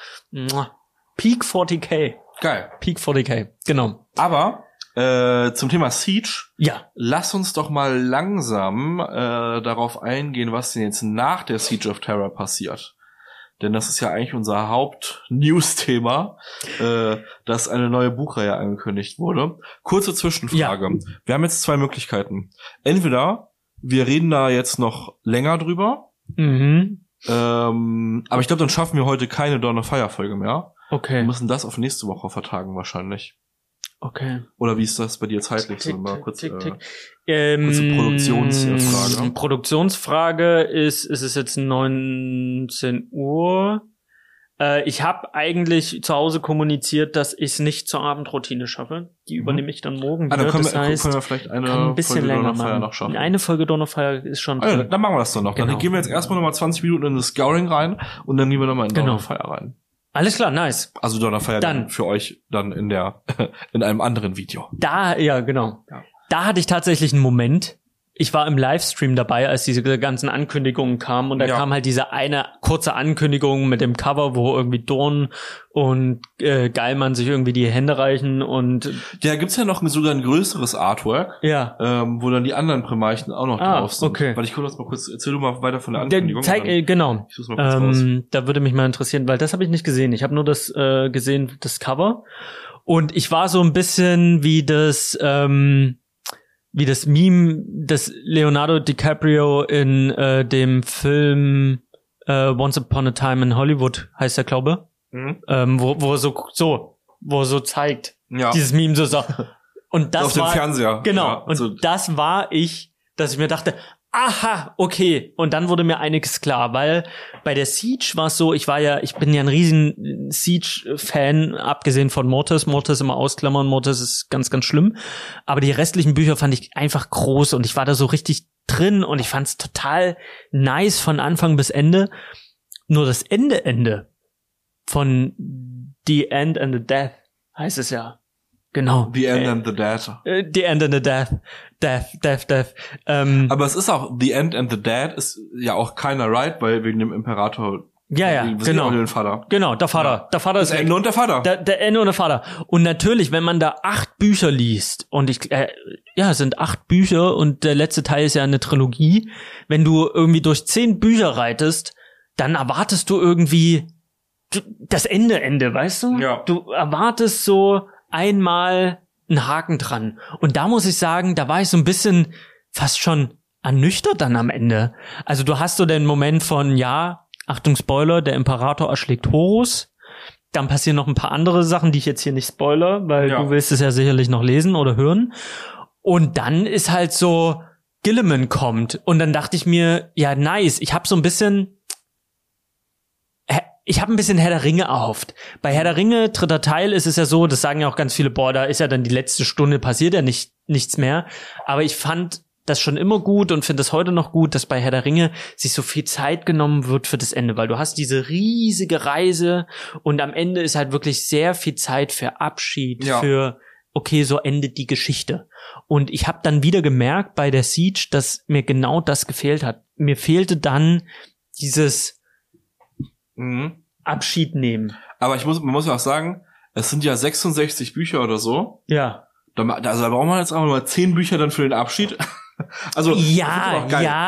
Peak 40k. Geil. Peak 40k, genau. Aber, zum Thema Siege. Ja. Lass uns doch mal langsam, darauf eingehen, was denn jetzt nach der Siege of Terror passiert. Denn das ist ja eigentlich unser Haupt-News-Thema, dass eine neue Buchreihe angekündigt wurde. Kurze Zwischenfrage. Ja. Wir haben jetzt zwei Möglichkeiten. Entweder wir reden da jetzt noch länger drüber, aber ich glaube, dann schaffen wir heute keine Dawn of Fire-Folge mehr. Okay. Wir müssen das auf nächste Woche vertagen wahrscheinlich. Okay. Oder wie ist das bei dir zeitlich? Tick, so mal kurz, kurze Produktionsfrage. Produktionsfrage ist es jetzt 19 Uhr? Ich habe eigentlich zu Hause kommuniziert, dass ich es nicht zur Abendroutine schaffe. Die übernehme ich dann morgen wieder. Dann können das heißt, wir vielleicht eine bisschen Folge länger Dawn of Fire noch schaffen. Eine Folge Dawn of Fire ist schon drin. Dann machen wir das doch noch. Genau. Dann gehen wir jetzt erstmal nochmal 20 Minuten in das Scouring rein und dann gehen wir nochmal in Dawn of Fire rein. Alles klar, nice. Also Dawn of Fire dann für euch dann in einem anderen Video. Genau. Ja. Da hatte ich tatsächlich einen Moment. Ich war im Livestream dabei, als diese ganzen Ankündigungen kamen und da kam halt diese eine kurze Ankündigung mit dem Cover, wo irgendwie Dorn und Geilmann sich irgendwie die Hände reichen und da gibt's ja noch sogar ein größeres Artwork, wo dann die anderen Primarchen auch noch drauf sind. Okay. Weil ich gucke das mal kurz, erzähl du mal weiter von der Ankündigung. Genau. Ich such's mal kurz raus. Da würde mich mal interessieren, weil das habe ich nicht gesehen. Ich habe nur das gesehen, das Cover. Und ich war so ein bisschen wie das Meme, das Leonardo DiCaprio in dem Film Once Upon a Time in Hollywood heißt der, glaube ich, wo er so zeigt, dieses Meme so. Und das auf dem Fernseher. Genau. Ja, also und das war ich, dass ich mir dachte, aha, okay. Und dann wurde mir einiges klar, weil bei der Siege war es so, ich bin ja ein riesen Siege-Fan, abgesehen von Mortis. Mortis immer ausklammern, Mortis ist ganz, ganz schlimm. Aber die restlichen Bücher fand ich einfach groß und ich war da so richtig drin und ich fand es total nice von Anfang bis Ende. Nur das Ende von The End and the Death heißt es ja. Genau. The End and the Death. The End and the Death. Death. Aber es ist auch, The End and the Dead ist ja auch keiner right, weil wegen dem Imperator. Genau. Den Vater. Genau, der Vater. Ja. Der Vater ist das Ende und der Vater. Der Ende und der Vater. Und natürlich, wenn man da 8 Bücher liest, und es sind 8 Bücher und der letzte Teil ist ja eine Trilogie, wenn du irgendwie durch 10 Bücher reitest, dann erwartest du irgendwie das Ende, weißt du? Ja. Du erwartest so einmal einen Haken dran. Und da muss ich sagen, da war ich so ein bisschen fast schon ernüchtert dann am Ende. Also du hast so den Moment von, Achtung Spoiler, der Imperator erschlägt Horus. Dann passieren noch ein paar andere Sachen, die ich jetzt hier nicht spoiler, weil du willst es ja sicherlich noch lesen oder hören. Und dann ist halt so, Gilliman kommt. Und dann dachte ich mir, ja nice, ich habe ein bisschen Herr der Ringe erhofft. Bei Herr der Ringe, 3. Teil, ist es ja so, das sagen ja auch ganz viele, da ist ja dann die letzte Stunde, passiert ja nichts mehr. Aber ich fand das schon immer gut und finde es heute noch gut, dass bei Herr der Ringe sich so viel Zeit genommen wird für das Ende, weil du hast diese riesige Reise und am Ende ist halt wirklich sehr viel Zeit für Abschied, für okay, so endet die Geschichte. Und ich habe dann wieder gemerkt bei der Siege, dass mir genau das gefehlt hat. Mir fehlte dann dieses Abschied nehmen. Aber man muss ja auch sagen, es sind ja 66 Bücher oder so. Ja. Da braucht man jetzt auch mal 10 Bücher dann für den Abschied. Also ja,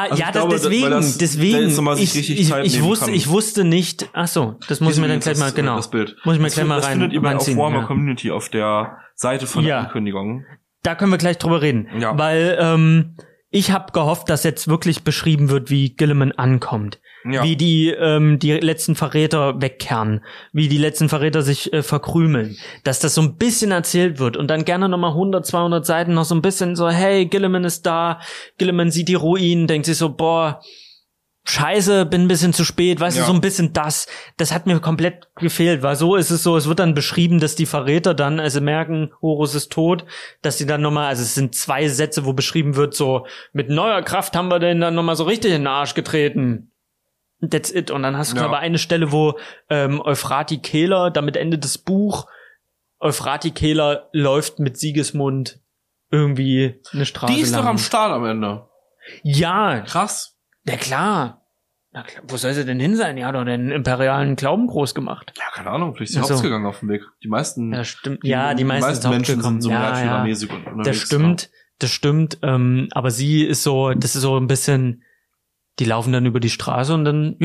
deswegen. Ich wusste nicht. Ach so, das muss ich mir dann gleich mal das Bild. Muss ich mir gleich mal rein. Das findet ihr bei auf Warhammer Community auf der Seite von der Ankündigung. Da können wir gleich drüber reden, weil ich habe gehofft, dass jetzt wirklich beschrieben wird, wie Guilliman ankommt, wie die letzten Verräter wegkehren, wie die letzten Verräter sich verkrümeln, dass das so ein bisschen erzählt wird und dann gerne nochmal 100, 200 Seiten noch so ein bisschen so, hey, Guilliman ist da, Guilliman sieht die Ruinen, denkt sich so, boah, Scheiße, bin ein bisschen zu spät, weißt du, so ein bisschen das hat mir komplett gefehlt, weil so ist es so, es wird dann beschrieben, dass die Verräter dann, als sie merken, Horus ist tot, dass sie dann nochmal, also es sind 2 Sätze, wo beschrieben wird, so, mit neuer Kraft haben wir den dann nochmal so richtig in den Arsch getreten. That's it. Und dann hast du, glaube ich, eine Stelle, wo Euphrati Kehler, damit endet das Buch, Euphrati Kehler läuft mit Sigismund irgendwie eine Straße lang. Die ist lang. Doch am Start am Ende. Ja. Krass. Ja, klar. Na klar. Wo soll sie denn hin sein? Die hat doch den imperialen Glauben groß gemacht. Ja, keine Ahnung. Vielleicht ist sie ausgegangen auf dem Weg. Die meisten. Ja, stimmt. Die meisten Menschen sind so unterwegs. Das stimmt. Aber sie ist so, das ist so ein bisschen, die laufen dann über die Straße und dann,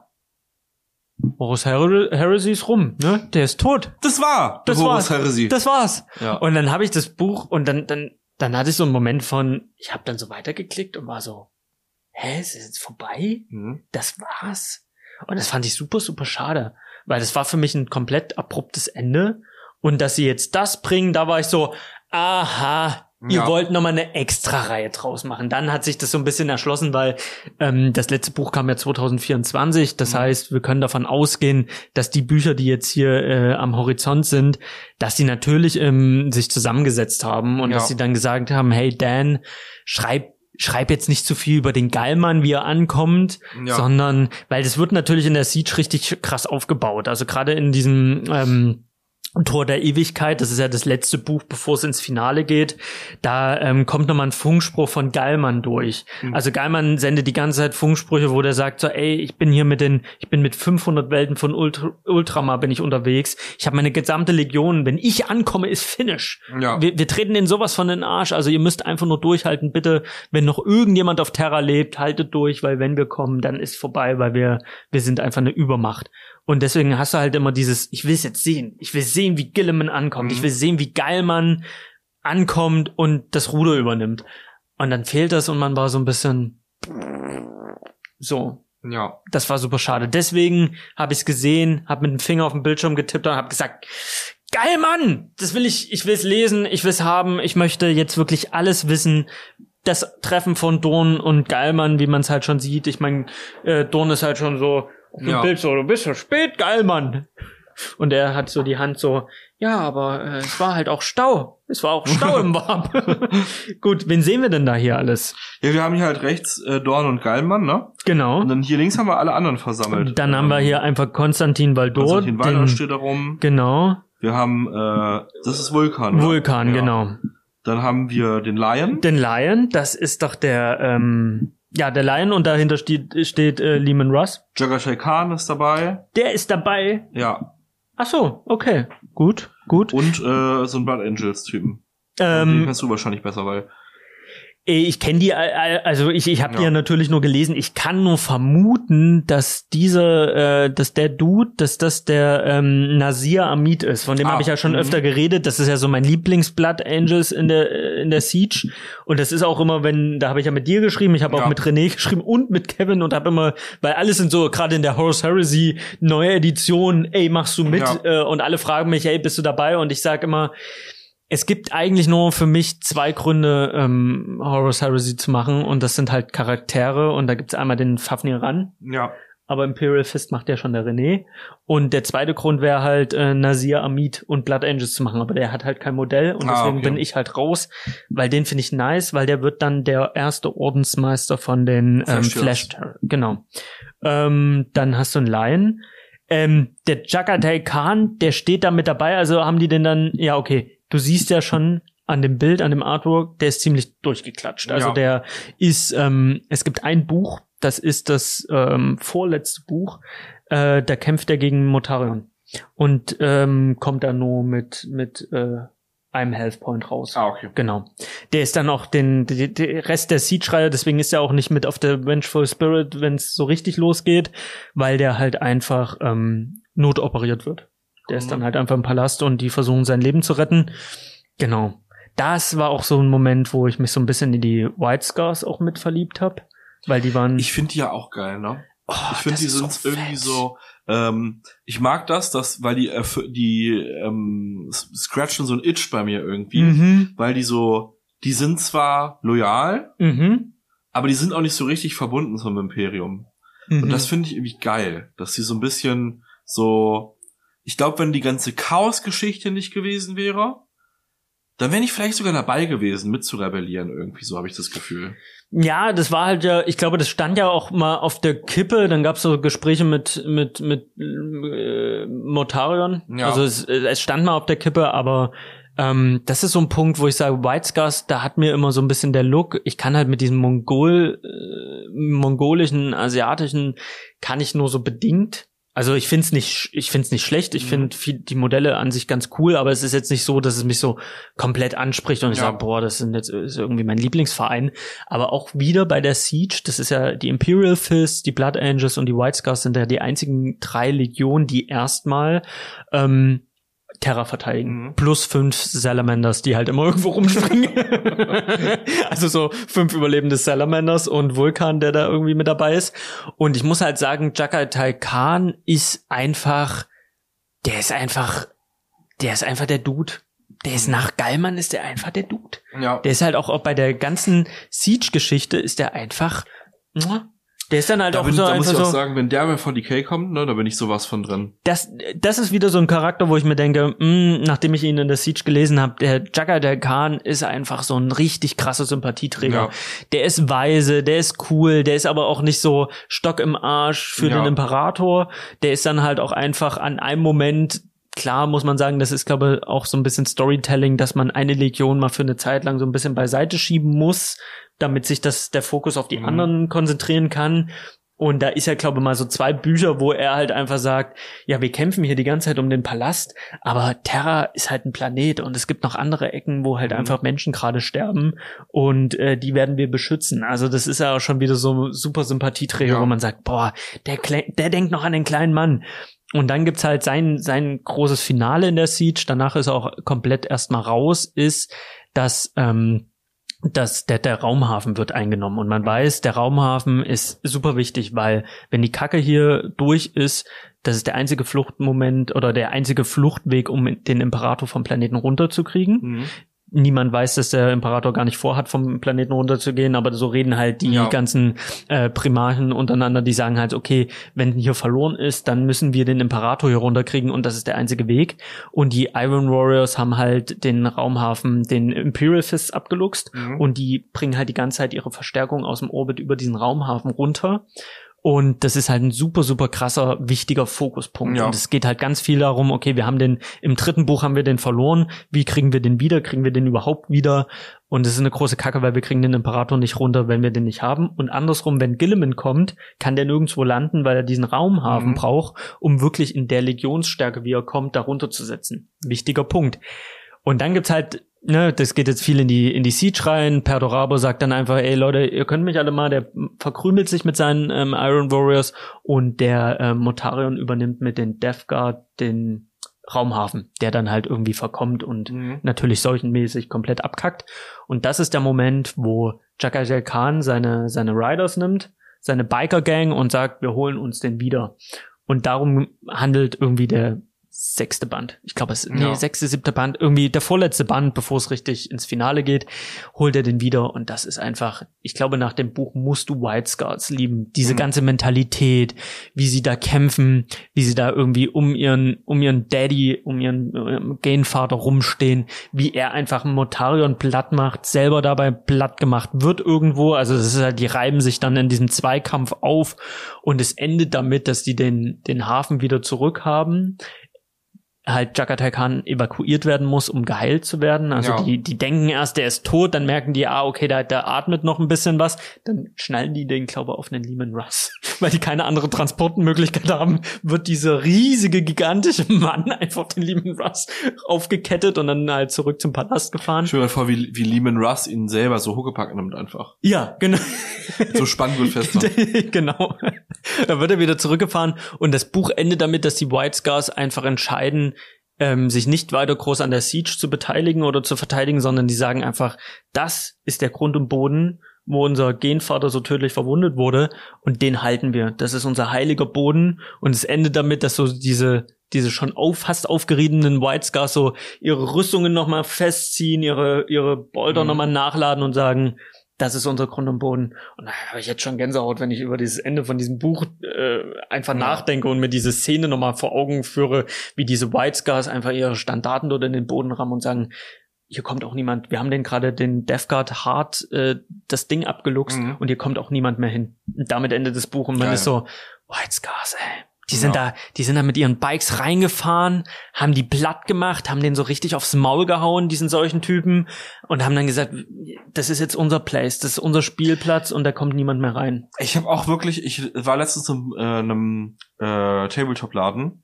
Horus Heresy ist rum, ne? Der ist tot. Das war's. Heresy. Das war's. Ja. Und dann habe ich das Buch und dann hatte ich so einen Moment von, ich habe dann so weitergeklickt und war so, hä, ist es jetzt vorbei? Das war's? Und das fand ich super, super schade, weil das war für mich ein komplett abruptes Ende und dass sie jetzt das bringen, da war ich so, aha, ihr wollt nochmal eine Extra-Reihe draus machen. Dann hat sich das so ein bisschen erschlossen, weil das letzte Buch kam ja 2024. Das heißt, wir können davon ausgehen, dass die Bücher, die jetzt hier am Horizont sind, dass die natürlich sich zusammengesetzt haben und dass sie dann gesagt haben, hey Dan, schreib jetzt nicht zu viel über den Gallmann, wie er ankommt, sondern, weil das wird natürlich in der Siege richtig krass aufgebaut. Also gerade in diesem Tor der Ewigkeit, das ist ja das letzte Buch, bevor es ins Finale geht, da kommt nochmal ein Funkspruch von Gallmann durch. Also Gallmann sendet die ganze Zeit Funksprüche, wo der sagt so, ey, ich bin mit 500 Welten von Ultramar bin ich unterwegs. Ich habe meine gesamte Legion, wenn ich ankomme, ist Finish. Ja. Wir treten in sowas von den Arsch, also ihr müsst einfach nur durchhalten, bitte, wenn noch irgendjemand auf Terra lebt, haltet durch, weil wenn wir kommen, dann ist vorbei, weil wir sind einfach eine Übermacht. Und deswegen hast du halt immer dieses, ich will es jetzt sehen. Ich will sehen, wie Guilliman ankommt. Ich will sehen, wie Gallmann ankommt und das Ruder übernimmt. Und dann fehlt das und man war so ein bisschen so. Ja. Das war super schade. Deswegen habe ich es gesehen, habe mit dem Finger auf den Bildschirm getippt und habe gesagt, geil, Mann! Das will ich will es lesen, ich will es haben. Ich möchte jetzt wirklich alles wissen. Das Treffen von Dorn und Gallmann, wie man es halt schon sieht. Ich meine, Dorn ist halt schon so auf dem Bild so, du bist so spät, Gallmann. Und er hat so die Hand so, ja, aber es war halt auch Stau. Es war auch Stau im Warp. Gut, wen sehen wir denn da hier alles? Ja, wir haben hier halt rechts Dorn und Gallmann, ne? Genau. Und dann hier links haben wir alle anderen versammelt. Und dann haben wir hier einfach Konstantin Valdor. Konstantin Valdor steht da rum. Genau. Wir haben, das ist Vulkan. Vulkan, ne? Genau. Dann haben wir den Lion. Den Lion, das ist doch der, der Lion und dahinter steht Leman Russ. Jagashai Khan ist dabei. Der ist dabei? Ja. Ach so, okay. Gut. Und so ein Blood Angels-Typen. Den kennst du wahrscheinlich besser, weil... Ich kenne die, also ich habe die ja natürlich nur gelesen. Ich kann nur vermuten, dass dass der Dude, dass das der Nasir Amit ist. Von dem habe ich ja schon öfter geredet. Das ist ja so mein Lieblings-Blood Angels in der Siege. Und das ist auch immer, da habe ich ja mit dir geschrieben, ich habe auch mit René geschrieben und mit Kevin und habe immer, weil alles sind so, gerade in der Horus Heresy neue Edition, ey, machst du mit? Und alle fragen mich, ey, bist du dabei? Und ich sag immer, es gibt eigentlich nur für mich 2 Gründe, Horus Heresy zu machen, und das sind halt Charaktere, und da gibt's einmal den Fafnir Ran aber Imperial Fist macht ja schon der René. Und der zweite Grund wäre halt, Nasir Amit und Blood Angels zu machen, aber der hat halt kein Modell und deswegen bin ich halt raus, weil den finde ich nice, weil der wird dann der erste Ordensmeister von den Flash. Genau. Dann hast du einen Lion. Der Jagatai Khan, der steht da mit dabei, also haben die den dann, ja okay, du siehst ja schon an dem Bild, an dem Artwork, der ist ziemlich durchgeklatscht. Also der ist, es gibt ein Buch, das ist das vorletzte Buch, da kämpft er gegen Mortarion und kommt da nur mit einem Health Point raus. Okay. Genau. Der ist dann auch der Rest der Siege-Reihe, deswegen ist er auch nicht mit auf der Vengeful Spirit, wenn es so richtig losgeht, weil der halt einfach notoperiert wird. Der ist dann halt einfach im Palast und die versuchen sein Leben zu retten. Genau. Das war auch so ein Moment, wo ich mich so ein bisschen in die White Scars auch mit verliebt habe, weil die waren... Ich finde die ja auch geil, ne? Ich finde, die sind so irgendwie so, ich mag das, weil die scratchen so ein Itch bei mir irgendwie, weil die sind zwar loyal, aber die sind auch nicht so richtig verbunden zum Imperium. Und das finde ich irgendwie geil, dass sie so ein bisschen so, ich glaube, wenn die ganze Chaos-Geschichte nicht gewesen wäre, dann wäre ich vielleicht sogar dabei gewesen, mitzurebellieren irgendwie, so habe ich das Gefühl. Ja, das war halt ja, ich glaube, das stand ja auch mal auf der Kippe, dann gab's so Gespräche mit Mortarion. Ja. Also es stand mal auf der Kippe, aber das ist so ein Punkt, wo ich sage, White Scars, da hat mir immer so ein bisschen der Look, ich kann halt mit diesem mongolischen, asiatischen, kann ich nur so bedingt. Also ich find's nicht schlecht, ich finde die Modelle an sich ganz cool, aber es ist jetzt nicht so, dass es mich so komplett anspricht und ich sage, boah, das ist irgendwie mein Lieblingsverein. Aber auch wieder bei der Siege, das ist ja die Imperial Fist, die Blood Angels und die White Scars sind ja die einzigen 3 Legionen, die erstmal Terra verteidigen. Plus 5 Salamanders, die halt immer irgendwo rumspringen. Also so 5 überlebende Salamanders und Vulkan, der da irgendwie mit dabei ist. Und ich muss halt sagen, Jagatai Khan ist einfach der Dude. Der ist nach Gallman ist der einfach der Dude. Ja. Der ist halt auch bei der ganzen Siege-Geschichte ist der einfach, der ist dann halt auch so da einfach muss ich so. auch sagen, wenn der bei 40k kommt, ne, da bin ich sowas von drin. Das ist wieder so ein Charakter, wo ich mir denke, nachdem ich ihn in der Siege gelesen habe, der Jagatai Khan ist einfach so ein richtig krasser Sympathieträger. Ja. Der ist weise, der ist cool, der ist aber auch nicht so Stock im Arsch für den Imperator. Der ist dann halt auch einfach an einem Moment, klar muss man sagen, das ist, glaube ich, auch so ein bisschen Storytelling, dass man eine Legion mal für eine Zeit lang so ein bisschen beiseite schieben muss, damit sich der Fokus auf die anderen konzentrieren kann. Und da ist ja, glaube ich, mal so 2 Bücher, wo er halt einfach sagt, ja, wir kämpfen hier die ganze Zeit um den Palast, aber Terra ist halt ein Planet und es gibt noch andere Ecken, wo halt einfach Menschen gerade sterben und die werden wir beschützen. Also das ist ja auch schon wieder so super Sympathieträger, wo man sagt, boah, der denkt noch an den kleinen Mann. Und dann gibt's halt sein großes Finale in der Siege, danach ist er auch komplett erstmal raus, ist, dass der Raumhafen wird eingenommen. Und man weiß, der Raumhafen ist super wichtig, weil wenn die Kacke hier durch ist, das ist der einzige Fluchtmoment oder der einzige Fluchtweg, um den Imperator vom Planeten runterzukriegen. Niemand weiß, dass der Imperator gar nicht vorhat, vom Planeten runterzugehen, aber so reden halt die ganzen Primarchen untereinander, die sagen halt, okay, wenn hier verloren ist, dann müssen wir den Imperator hier runterkriegen und das ist der einzige Weg. Und die Iron Warriors haben halt den Raumhafen, den Imperial Fists abgeluchst und die bringen halt die ganze Zeit ihre Verstärkung aus dem Orbit über diesen Raumhafen runter. Und das ist halt ein super, super krasser, wichtiger Fokuspunkt. Ja. Und es geht halt ganz viel darum, okay, im 3. Buch haben wir den verloren. Wie kriegen wir den wieder? Kriegen wir den überhaupt wieder? Und es ist eine große Kacke, weil wir kriegen den Imperator nicht runter, wenn wir den nicht haben. Und andersrum, wenn Guilliman kommt, kann der nirgendwo landen, weil er diesen Raumhafen braucht, um wirklich in der Legionsstärke, wie er kommt, da runterzusetzen. Wichtiger Punkt. Und dann gibt's halt, das geht jetzt viel in die Siege rein. Perdorabo sagt dann einfach, ey Leute, ihr könnt mich alle mal, der verkrümelt sich mit seinen Iron Warriors und der Mortarion übernimmt mit den Death Guard den Raumhafen, der dann halt irgendwie verkommt und natürlich seuchenmäßig komplett abkackt. Und das ist der Moment, wo Jagatai Khan seine Riders nimmt, seine Biker-Gang und sagt, wir holen uns den wieder. Und darum handelt irgendwie der 6. Band. Ich glaube, 6., 7. Band, irgendwie der vorletzte Band, bevor es richtig ins Finale geht, holt er den wieder und das ist einfach, ich glaube, nach dem Buch musst du White Scars lieben. Diese ganze Mentalität, wie sie da kämpfen, wie sie da irgendwie um ihren Daddy, um ihren Genvater rumstehen, wie er einfach Mortarion platt macht, selber dabei platt gemacht wird irgendwo, also das ist halt, die reiben sich dann in diesem Zweikampf auf und es endet damit, dass die den Hafen wieder zurückhaben, halt Jagatai Khan evakuiert werden muss, um geheilt zu werden. Also die denken erst, der ist tot, dann merken die, okay, da atmet noch ein bisschen was. Dann schnallen die den, glaube ich, auf einen Leman Russ. Weil die keine andere Transportmöglichkeit haben, wird dieser riesige, gigantische Mann einfach den Leman Russ aufgekettet und dann halt zurück zum Palast gefahren. Ich stell mir vor, wie Leman Russ ihn selber so Huckepack nimmt einfach. Ja, genau. So spannend wird fester. Genau. Dann wird er wieder zurückgefahren und das Buch endet damit, dass die White Scars einfach entscheiden, sich nicht weiter groß an der Siege zu beteiligen oder zu verteidigen, sondern die sagen einfach, das ist der Grund und Boden, wo unser Genvater so tödlich verwundet wurde und den halten wir. Das ist unser heiliger Boden und es endet damit, dass so diese schon fast aufgeriebenen White Scars so ihre Rüstungen nochmal festziehen, ihre Bolter nochmal nachladen und sagen, das ist unser Grund und Boden. Und da habe ich jetzt schon Gänsehaut, wenn ich über dieses Ende von diesem Buch einfach nachdenke und mir diese Szene nochmal vor Augen führe, wie diese White Scars einfach ihre Standarten dort in den Boden rammen und sagen, hier kommt auch niemand. Wir haben den Death Guard hart das Ding abgeluchst und hier kommt auch niemand mehr hin. Und damit endet das Buch und man ist so, White Scars, ey. Die sind da mit ihren Bikes reingefahren, haben die platt gemacht, haben den so richtig aufs Maul gehauen, diesen solchen Typen, und haben dann gesagt, das ist jetzt unser Place, das ist unser Spielplatz und da kommt niemand mehr rein. Ich war letztens in einem Tabletop-Laden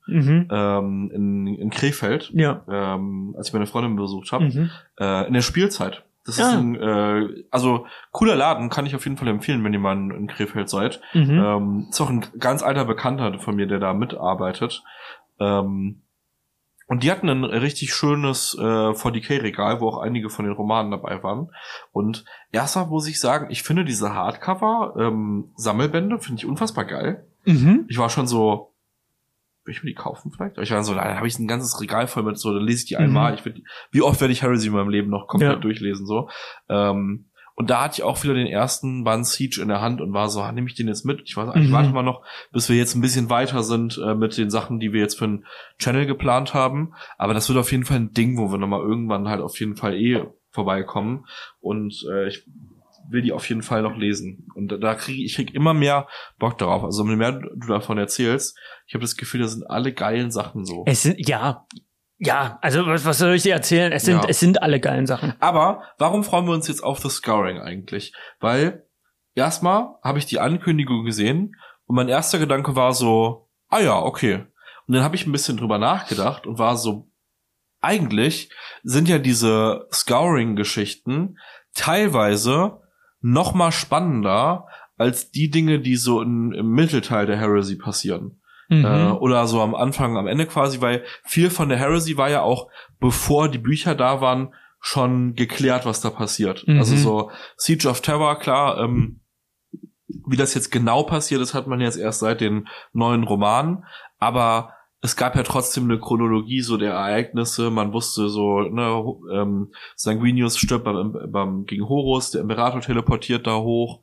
in Krefeld, als ich meine Freundin besucht habe, in der Spielzeit. Das ist also cooler Laden, kann ich auf jeden Fall empfehlen, wenn ihr mal in Krefeld seid. Ist auch ein ganz alter Bekannter von mir, der da mitarbeitet. Und die hatten ein richtig schönes 40k-Regal, wo auch einige von den Romanen dabei waren. Und erstmal muss ich sagen, ich finde diese Hardcover-Sammelbände, finde ich unfassbar geil. Ich war schon so, will ich mir die kaufen vielleicht? Ich war so, da habe ich ein ganzes Regal voll mit, so, dann lese ich die einmal. Wie oft werde ich Heresy in meinem Leben noch komplett durchlesen, so. Und da hatte ich auch wieder den ersten Band Siege in der Hand und war so, nehme ich den jetzt mit? Ich warte mal noch, bis wir jetzt ein bisschen weiter sind mit den Sachen, die wir jetzt für den Channel geplant haben. Aber das wird auf jeden Fall ein Ding, wo wir nochmal irgendwann halt auf jeden Fall vorbeikommen. Und ich will die auf jeden Fall noch lesen. Und da krieg immer mehr Bock darauf. Also je mehr du davon erzählst, ich habe das Gefühl, das sind alle geilen Sachen so. Es sind, also was soll ich dir erzählen? Es sind alle geilen Sachen. Aber warum freuen wir uns jetzt auf The Scouring eigentlich? Weil erstmal habe ich die Ankündigung gesehen und mein erster Gedanke war so, okay. Und dann habe ich ein bisschen drüber nachgedacht und war so, eigentlich sind ja diese Scouring-Geschichten teilweise noch mal spannender als die Dinge, die so im Mittelteil der Heresy passieren. Oder so am Anfang, am Ende quasi, weil viel von der Heresy war ja auch, bevor die Bücher da waren, schon geklärt, was da passiert. Also so Siege of Terror, klar, wie das jetzt genau passiert ist, hat man jetzt erst seit den neuen Romanen, aber es gab ja trotzdem eine Chronologie so der Ereignisse. Man wusste so, Sanguinius stirbt gegen Horus, der Imperator teleportiert da hoch,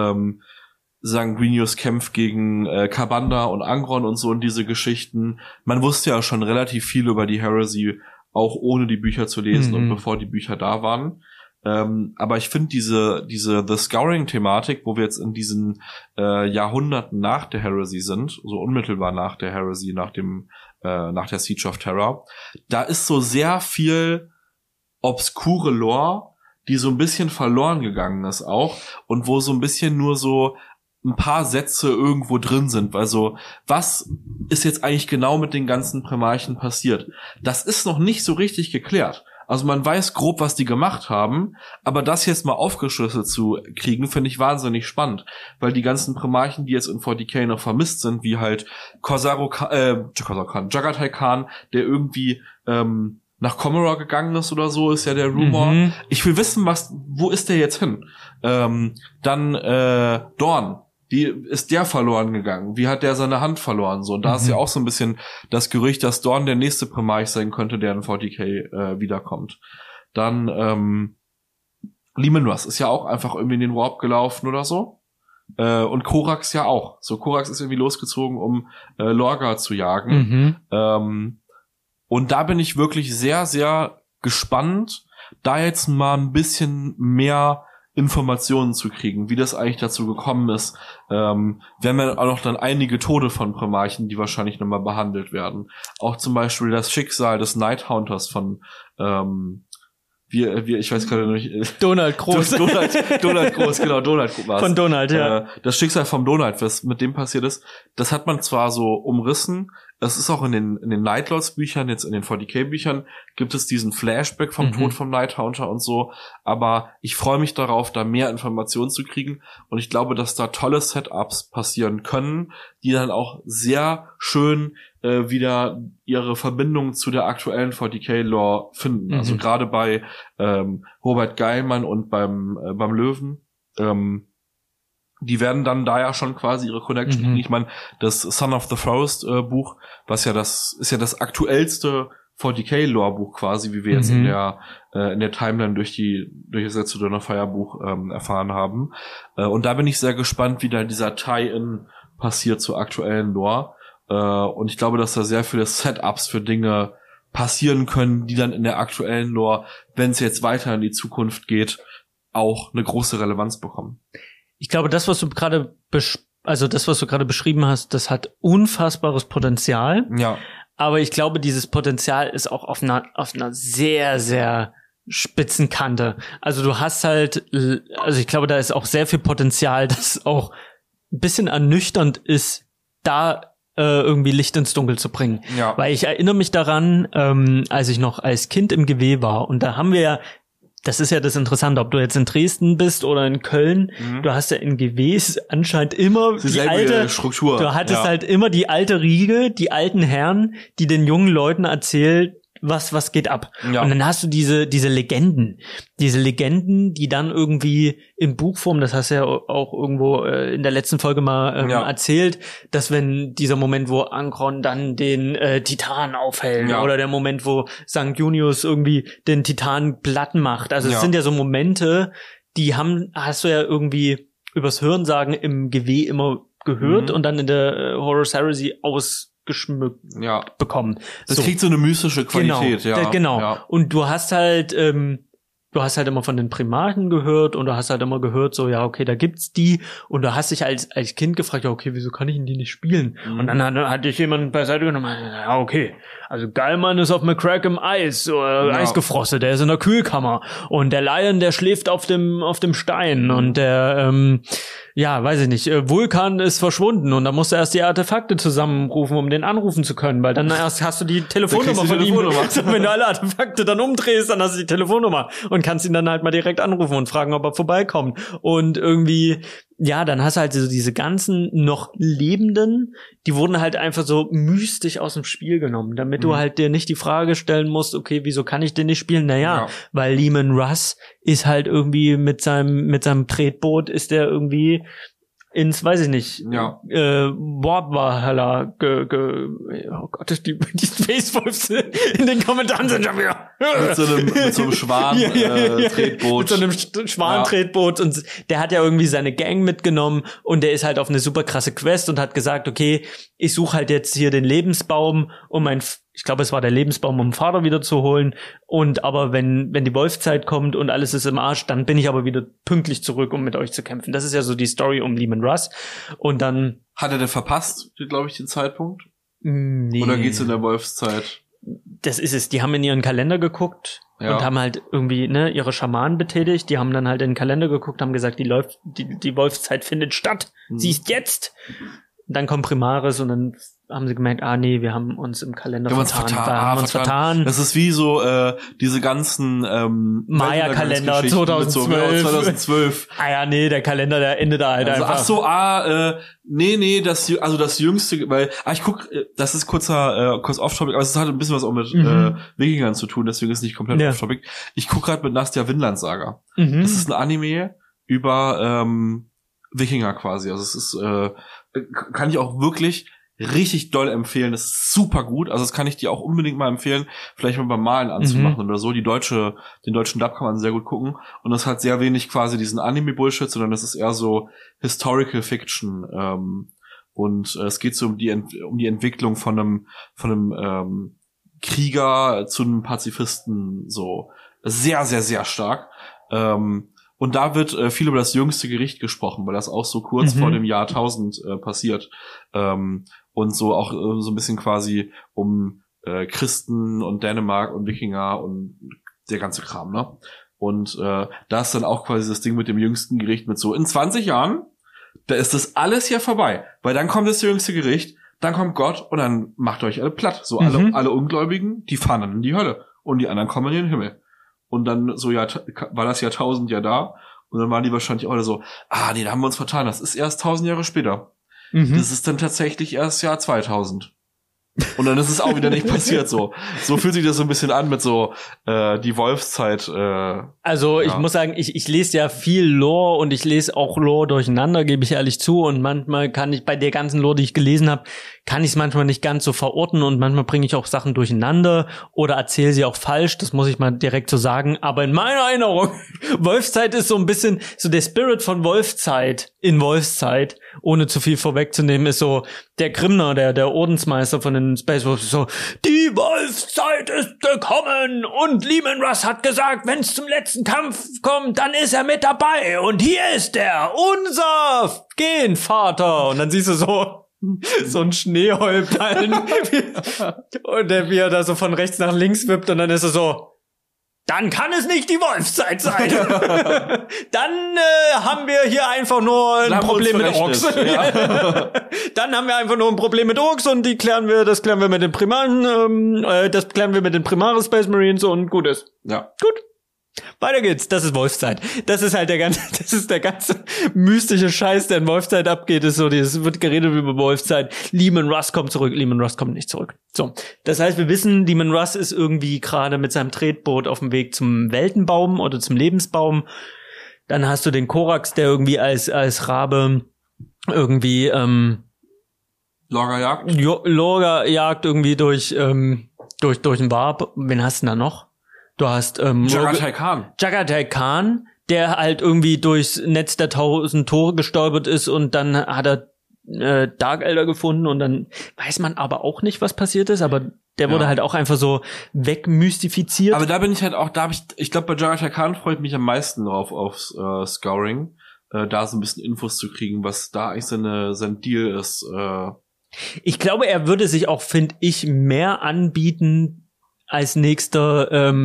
Sanguinius kämpft gegen Ka'Bandha und Angron und so und diese Geschichten. Man wusste ja schon relativ viel über die Heresy, auch ohne die Bücher zu lesen und bevor die Bücher da waren. Aber ich finde diese The Scouring-Thematik, wo wir jetzt in diesen Jahrhunderten nach der Heresy sind, so unmittelbar nach der Heresy, nach der Siege of Terror, da ist so sehr viel obskure Lore, die so ein bisschen verloren gegangen ist auch und wo so ein bisschen nur so ein paar Sätze irgendwo drin sind, weil so, was ist jetzt eigentlich genau mit den ganzen Primarchen passiert? Das ist noch nicht so richtig geklärt. Also man weiß grob, was die gemacht haben, aber das jetzt mal aufgeschlüsselt zu kriegen, finde ich wahnsinnig spannend, weil die ganzen Primarchen, die jetzt in 40k noch vermisst sind, wie halt Jagatai Khan, der irgendwie nach Commorragh gegangen ist oder so, ist ja der Rumor. Ich will wissen, wo ist der jetzt hin? Dann Dorn, wie ist der verloren gegangen? Wie hat der seine Hand verloren? So, und da ist ja auch so ein bisschen das Gerücht, dass Dorn der nächste Primarch sein könnte, der in 40k wiederkommt. Dann Leman Russ ist ja auch einfach irgendwie in den Warp gelaufen oder so. Und Korax ja auch. So, Korax ist irgendwie losgezogen, um Lorgar zu jagen. Und da bin ich wirklich sehr, sehr gespannt, da jetzt mal ein bisschen mehr Informationen zu kriegen, wie das eigentlich dazu gekommen ist. Wir haben ja auch noch dann einige Tode von Primarchen, die wahrscheinlich nochmal behandelt werden. Auch zum Beispiel das Schicksal des Nighthunters von ich weiß gerade nicht. Donald Groß. Donald Groß, genau, Donald war's. Von Donald, ja. Das Schicksal vom Donald, was mit dem passiert ist, das hat man zwar so umrissen, das ist auch in den Nightlords Büchern, jetzt in den 40k Büchern, gibt es diesen Flashback vom Tod vom Nighthunter und so, aber ich freue mich darauf, da mehr Informationen zu kriegen und ich glaube, dass da tolle Setups passieren können, die dann auch sehr schön wieder ihre Verbindung zu der aktuellen 40k-Lore finden. Also gerade bei Robert Geilmann und beim Löwen. Die werden dann da ja schon quasi ihre Connection kriegen. Ich meine, das Son of the Forest Buch, was ja ist ja das aktuellste 40k-Lore-Buch quasi, wie wir jetzt in der Timeline durch das letzte Donnerfire-Buch erfahren haben. Und da bin ich sehr gespannt, wie da dieser Tie-In passiert zur aktuellen Lore. Und ich glaube, dass da sehr viele Setups für Dinge passieren können, die dann in der aktuellen Lore, wenn es jetzt weiter in die Zukunft geht, auch eine große Relevanz bekommen. Ich glaube, das, was du gerade beschrieben hast, das hat unfassbares Potenzial. Ja. Aber ich glaube, dieses Potenzial ist auch auf einer sehr, sehr spitzen Kante. Also du hast halt, ich glaube, da ist auch sehr viel Potenzial, das auch ein bisschen ernüchternd ist, da irgendwie Licht ins Dunkel zu bringen. Ja. Weil ich erinnere mich daran, als ich noch als Kind im GW war, und da haben wir ja, das ist ja das Interessante, ob du jetzt in Dresden bist oder in Köln, du hast ja in GWs anscheinend immer die alte Struktur. Du hattest halt immer die alte Riege, die alten Herren, die den jungen Leuten erzählt, was geht ab. Ja. Und dann hast du diese Legenden, die dann irgendwie in Buchform, das hast du ja auch irgendwo in der letzten Folge mal erzählt, dass wenn dieser Moment, wo Ankron dann den Titan aufhält, oder der Moment, wo St. Junius irgendwie den Titan platt macht. Also es sind ja so Momente, die hast du ja irgendwie übers Hörensagen im GW immer gehört und dann in der Horus Heresy ausgeschmückt bekommen. Das kriegt so eine mystische Qualität, Genau. Ja. Und du hast halt immer von den Primarchen gehört und du hast halt immer gehört, so, ja, okay, da gibt's die. Und du hast dich als Kind gefragt, ja, okay, wieso kann ich denn die nicht spielen? Und dann hatte ich jemanden beiseite genommen, ja, okay, also Geilmann ist auf McCrack im Eis, eisgefrostet, der ist in der Kühlkammer. Und der Lion, der schläft auf dem Stein. Und der, weiß ich nicht, Vulkan ist verschwunden. Und da musst du erst die Artefakte zusammenrufen, um den anrufen zu können. Weil dann erst hast du die Telefonnummer von ihm. Wenn du alle Artefakte dann umdrehst, dann hast du die Telefonnummer. Und kannst ihn dann halt mal direkt anrufen und fragen, ob er vorbeikommt. Und irgendwie, dann hast du halt so diese ganzen noch Lebenden, die wurden halt einfach so mystisch aus dem Spiel genommen, damit du halt dir nicht die Frage stellen musst, okay, wieso kann ich den nicht spielen? Weil Leman Russ ist halt irgendwie mit seinem Tretboot ist der irgendwie ins, weiß ich nicht, Warp-Valhalla oh Gott, die Space Wolves in den Kommentaren sind schon wieder. Mit so einem Schwan-Tretboot. Mit so einem Schwan-Tretboot und der hat ja irgendwie seine Gang mitgenommen und der ist halt auf eine super krasse Quest und hat gesagt, okay, ich suche halt jetzt hier den Lebensbaum, ich glaube, es war der Lebensbaum, um Vater wieder zu holen. Und aber wenn die Wolfszeit kommt und alles ist im Arsch, dann bin ich aber wieder pünktlich zurück, um mit euch zu kämpfen. Das ist ja so die Story um Leman Russ. Und dann hat er verpasst, glaube ich, den Zeitpunkt? Nee. Oder geht's in der Wolfszeit? Das ist es. Die haben in ihren Kalender geguckt und haben halt irgendwie ihre Schamanen betätigt. Die haben dann halt in den Kalender geguckt, haben gesagt, die Wolfszeit findet statt. Sie ist jetzt. Dann kommt Primaris und dann haben sie gemerkt, wir haben uns im Kalender vertan. Das ist wie so diese ganzen Maya-Kalender 2012. Der Kalender, der endet da halt einfach. Das Jüngste, weil ich guck, das ist kurz off-topic, aber es hat ein bisschen was auch mit Wikingern zu tun, deswegen ist es nicht komplett off-topic. Ich guck gerade mit Nastya Vinland Saga. Das ist ein Anime über Wikinger quasi. Also es ist, kann ich auch wirklich richtig doll empfehlen. Das ist super gut. Also das kann ich dir auch unbedingt mal empfehlen, vielleicht mal beim Malen anzumachen oder so. Den deutschen Dub kann man sehr gut gucken. Und das hat sehr wenig quasi diesen Anime-Bullshit, sondern das ist eher so Historical Fiction. Und es geht so um die Entwicklung von einem Krieger zu einem Pazifisten, so. Sehr, sehr, sehr stark. Und da wird viel über das jüngste Gericht gesprochen, weil das auch so kurz vor dem Jahr 1000 passiert. Und so auch so ein bisschen quasi um Christen und Dänemark und Wikinger und der ganze Kram, ne? Und da ist dann auch quasi das Ding mit dem jüngsten Gericht mit so, in 20 Jahren, da ist das alles hier vorbei. Weil dann kommt das jüngste Gericht, dann kommt Gott und dann macht euch alle platt. So alle Ungläubigen, die fahren dann in die Hölle. Und die anderen kommen in den Himmel. Und dann so, ja, war das Jahr 1000 ja da. Und dann waren die wahrscheinlich auch alle so, nee, da haben wir uns vertan. Das ist erst 1000 Jahre später. Das ist dann tatsächlich erst Jahr 2000. Und dann ist es auch wieder nicht passiert so. So fühlt sich das so ein bisschen an mit so die Wolfszeit. Also ich muss sagen, ich lese ja viel Lore und ich lese auch Lore durcheinander, gebe ich ehrlich zu. Und manchmal kann ich bei der ganzen Lore, die ich gelesen habe, kann ich es manchmal nicht ganz so verorten und manchmal bringe ich auch Sachen durcheinander oder erzähle sie auch falsch. Das muss ich mal direkt so sagen. Aber in meiner Erinnerung, Wolfszeit ist so ein bisschen so der Spirit von Wolfszeit in Wolfszeit, ohne zu viel vorwegzunehmen, ist so der Grimner, der Ordensmeister von den Space Wolves, so, die Wolfszeit ist gekommen und Leman Russ hat gesagt, wenn es zum letzten Kampf kommt, dann ist er mit dabei und hier ist er, unser Genvater. Und dann siehst du so ein Schneehäubchen und wie er da so von rechts nach links wippt und dann ist er so, dann kann es nicht die Wolfszeit sein. Dann haben wir hier einfach nur ein Problem mit Orks. Ja. Dann haben wir einfach nur ein Problem mit Orks und das klären wir mit den Primaren, das klären wir mit den Primare Space Marines und gut ist. Ja. Gut. Weiter geht's. Das ist Wolfszeit. Das ist halt der ganze mystische Scheiß, der in Wolfszeit abgeht, ist so, es wird geredet über Wolfszeit. Leman Russ kommt zurück. Leman Russ kommt nicht zurück. So. Das heißt, wir wissen, Leman Russ ist irgendwie gerade mit seinem Tretboot auf dem Weg zum Weltenbaum oder zum Lebensbaum. Dann hast du den Korax, der irgendwie als Rabe irgendwie, Lorga jagt irgendwie durch den Warp. Wen hast du denn da noch? Du hast Jagatai Khan, der halt irgendwie durchs Netz der 1000 Tore gestolpert ist und dann hat er Dark Elder gefunden und dann weiß man aber auch nicht, was passiert ist, aber der wurde halt auch einfach so wegmystifiziert. Aber da bin ich halt auch, ich glaube, bei Jagatai Khan freue ich mich am meisten drauf aufs Scouring, da so ein bisschen Infos zu kriegen, was da eigentlich sein Deal ist. Ich glaube, er würde sich auch, finde ich, mehr anbieten als nächster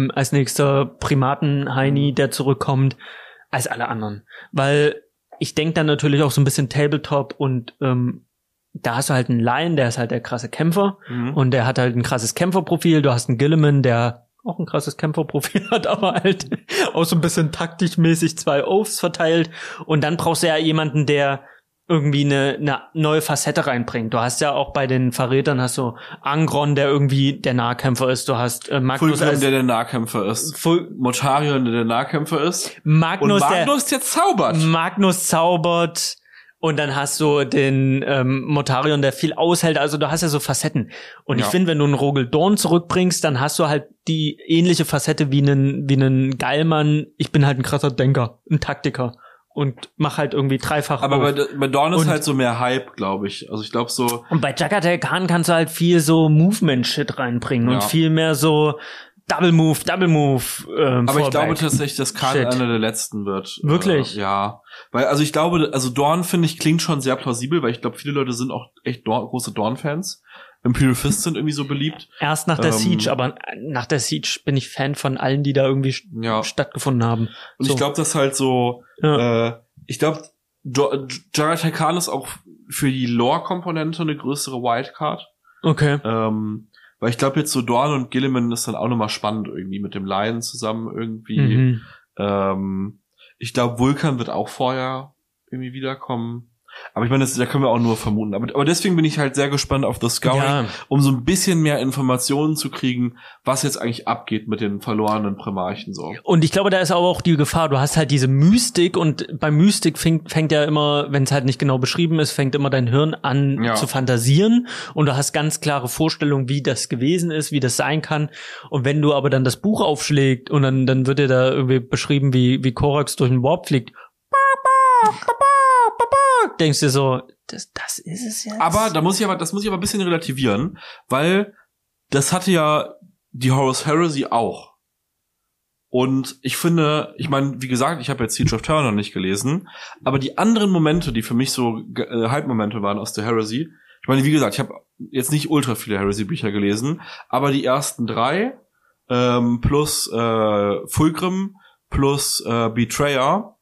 Primaten-Heini, der zurückkommt, als alle anderen. Weil ich denke dann natürlich auch so ein bisschen Tabletop und da hast du halt einen Lion, der ist halt der krasse Kämpfer und der hat halt ein krasses Kämpferprofil. Du hast einen Gilliman, der auch ein krasses Kämpferprofil hat, aber halt auch so ein bisschen taktisch-mäßig 2 Oaths verteilt. Und dann brauchst du ja jemanden, der irgendwie eine neue Facette reinbringt. Du hast ja auch bei den Verrätern hast du Angron, der irgendwie der Nahkämpfer ist. Du hast Magnus, der Nahkämpfer ist. Motarion, der Nahkämpfer ist. Magnus, der zaubert. Magnus zaubert. Und dann hast du den Motarion, der viel aushält. Also du hast ja so Facetten. Und ich finde, wenn du einen Rogel Dorn zurückbringst, dann hast du halt die ähnliche Facette wie einen Geilmann. Ich bin halt ein krasser Denker, ein Taktiker. Und mach halt irgendwie dreifach. Aber bei Dawn ist halt so mehr Hype, glaube ich. Also ich glaube so. Und bei Jagatai Khan kannst du halt viel so Movement-Shit reinbringen und viel mehr so Double Move. Aber ich glaube tatsächlich, dass Khan einer der letzten wird. Wirklich? Ja. Weil, also ich glaube, Dawn, finde ich, klingt schon sehr plausibel, weil ich glaube, viele Leute sind auch echt große Dawn-Fans. Imperial Fists sind irgendwie so beliebt. Erst nach der Siege, aber nach der Siege bin ich Fan von allen, die da irgendwie stattgefunden haben. Und ich glaube, dass halt so, ich glaube, Jagatai Khan ist auch für die Lore-Komponente eine größere Wildcard. Okay. Weil ich glaube jetzt so Dorn und Gilliman ist dann auch nochmal spannend irgendwie mit dem Lion zusammen irgendwie. Ich glaube, Vulkan wird auch vorher irgendwie wiederkommen. Aber ich meine, da können wir auch nur vermuten. Aber deswegen bin ich halt sehr gespannt auf The Scouring, um so ein bisschen mehr Informationen zu kriegen, was jetzt eigentlich abgeht mit den verlorenen Primarchen so. Und ich glaube, da ist aber auch die Gefahr, du hast halt diese Mystik und bei Mystik fängt ja immer, wenn es halt nicht genau beschrieben ist, fängt immer dein Hirn an zu fantasieren und du hast ganz klare Vorstellungen, wie das gewesen ist, wie das sein kann. Und wenn du aber dann das Buch aufschlägst und dann wird dir da irgendwie beschrieben, wie Korax durch den Warp fliegt, denkst du so, das ist es jetzt. Aber das muss ich aber ein bisschen relativieren, weil das hatte ja die Horus Heresy auch. Und ich finde, ich meine, wie gesagt, ich habe jetzt Siege of Terror noch nicht gelesen, aber die anderen Momente, die für mich so Hype-Momente waren aus der Heresy, ich meine, wie gesagt, ich habe jetzt nicht ultra viele Heresy-Bücher gelesen, aber die ersten 3 plus Fulcrum plus Betrayer,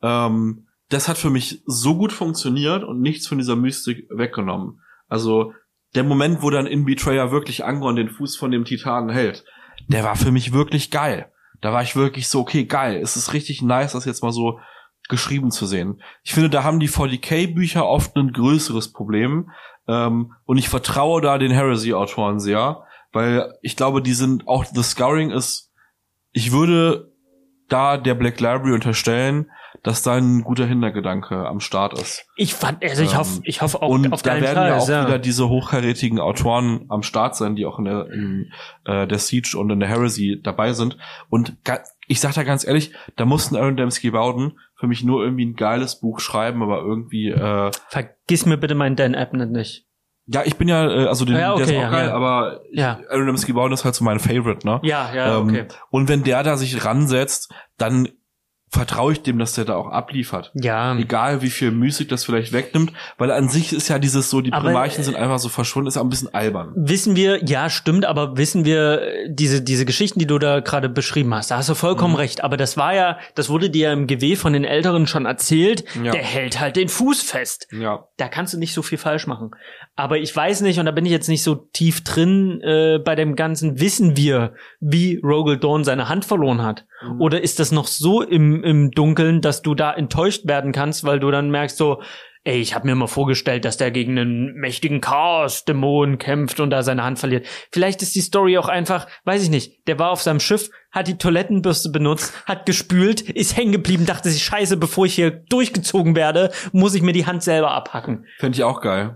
das hat für mich so gut funktioniert und nichts von dieser Mystik weggenommen. Also der Moment, wo dann in Betrayer wirklich Angron den Fuß von dem Titanen hält, der war für mich wirklich geil. Da war ich wirklich so, okay, geil. Es ist richtig nice, das jetzt mal so geschrieben zu sehen. Ich finde, da haben die 40k-Bücher oft ein größeres Problem. Und ich vertraue da den Heresy-Autoren sehr, weil ich glaube, die sind auch, The Scouring ist, ich würde da der Black Library unterstellen, dass da ein guter Hintergedanke am Start ist. Ich hoffe auch und auf da keinen werden Fall, ja auch wieder diese hochkarätigen Autoren am Start sein, die auch in der Siege und in der Heresy dabei sind. Und ich sag da ganz ehrlich, da mussten Aaron Dembski-Bowden für mich nur irgendwie ein geiles Buch schreiben, aber irgendwie vergiss mir bitte meinen Dan Abnett nicht. Ja, ich bin ja, der ist auch geil, aber Aaron Dembski-Bowden ist halt so mein Favorite, ne? Ja, okay. Und wenn der da sich ransetzt, dann vertraue ich dem, dass der da auch abliefert. Ja. Egal, wie viel Mystik das vielleicht wegnimmt, weil an sich ist ja dieses so, die Primarchen sind einfach so verschwunden, ist auch ein bisschen albern. Wissen wir, ja, stimmt, aber wissen wir, diese Geschichten, die du da gerade beschrieben hast, da hast du vollkommen recht, aber das wurde dir im GW von den Älteren schon erzählt, der hält halt den Fuß fest. Ja. Da kannst du nicht so viel falsch machen. Aber ich weiß nicht, und da bin ich jetzt nicht so tief drin, bei dem Ganzen, wissen wir, wie Rogal Dorn seine Hand verloren hat? Oder ist das noch so im Dunkeln, dass du da enttäuscht werden kannst, weil du dann merkst so, ey, ich habe mir mal vorgestellt, dass der gegen einen mächtigen Chaos-Dämon kämpft und da seine Hand verliert. Vielleicht ist die Story auch einfach, weiß ich nicht, der war auf seinem Schiff, hat die Toilettenbürste benutzt, hat gespült, ist hängen geblieben, dachte sich, scheiße, bevor ich hier durchgezogen werde, muss ich mir die Hand selber abhacken. Fände ich auch geil.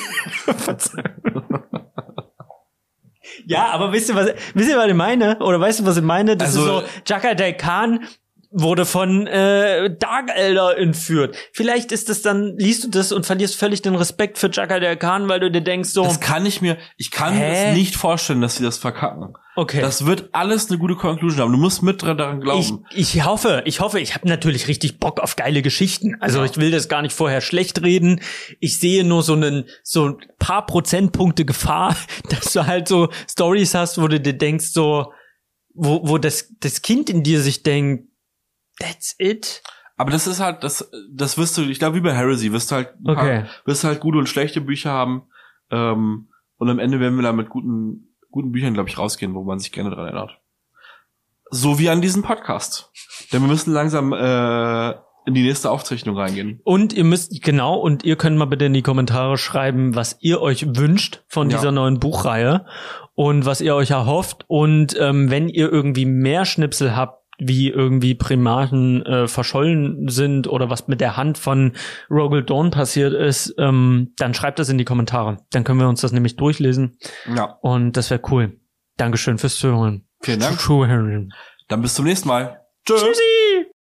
Ja, aber wisst ihr, was ich meine? Oder weißt du, was ich meine? Das ist so, Jaka-Dai Khan wurde von Dark Elder entführt. Vielleicht ist das dann, liest du das und verlierst völlig den Respekt für Jaka-Dai Khan, weil du dir denkst so... Ich kann mir nicht vorstellen, dass sie das verkacken. Okay. Das wird alles eine gute Conclusion haben. Du musst mit daran glauben. Ich hoffe, ich habe natürlich richtig Bock auf geile Geschichten. Also ich will das gar nicht vorher schlecht reden. Ich sehe nur so ein paar Prozentpunkte Gefahr, dass du halt so Stories hast, wo du dir denkst so, wo das Kind in dir sich denkt, that's it. Aber das ist halt, das wirst du, ich glaube, wie bei Heresy, wirst du halt gute und schlechte Bücher haben. Und am Ende werden wir da mit guten Büchern, glaube ich, rausgehen, wo man sich gerne dran erinnert. So wie an diesem Podcast. Denn wir müssen langsam in die nächste Aufzeichnung reingehen. Und ihr könnt mal bitte in die Kommentare schreiben, was ihr euch wünscht von dieser neuen Buchreihe und was ihr euch erhofft. Und wenn ihr irgendwie mehr Schnipsel habt, wie irgendwie Primarchen verschollen sind oder was mit der Hand von Rogal Dorn passiert ist, dann schreibt das in die Kommentare. Dann können wir uns das nämlich durchlesen. Ja. Und das wäre cool. Dankeschön fürs Zuhören. Vielen Dank. Dann bis zum nächsten Mal. Tschüssi!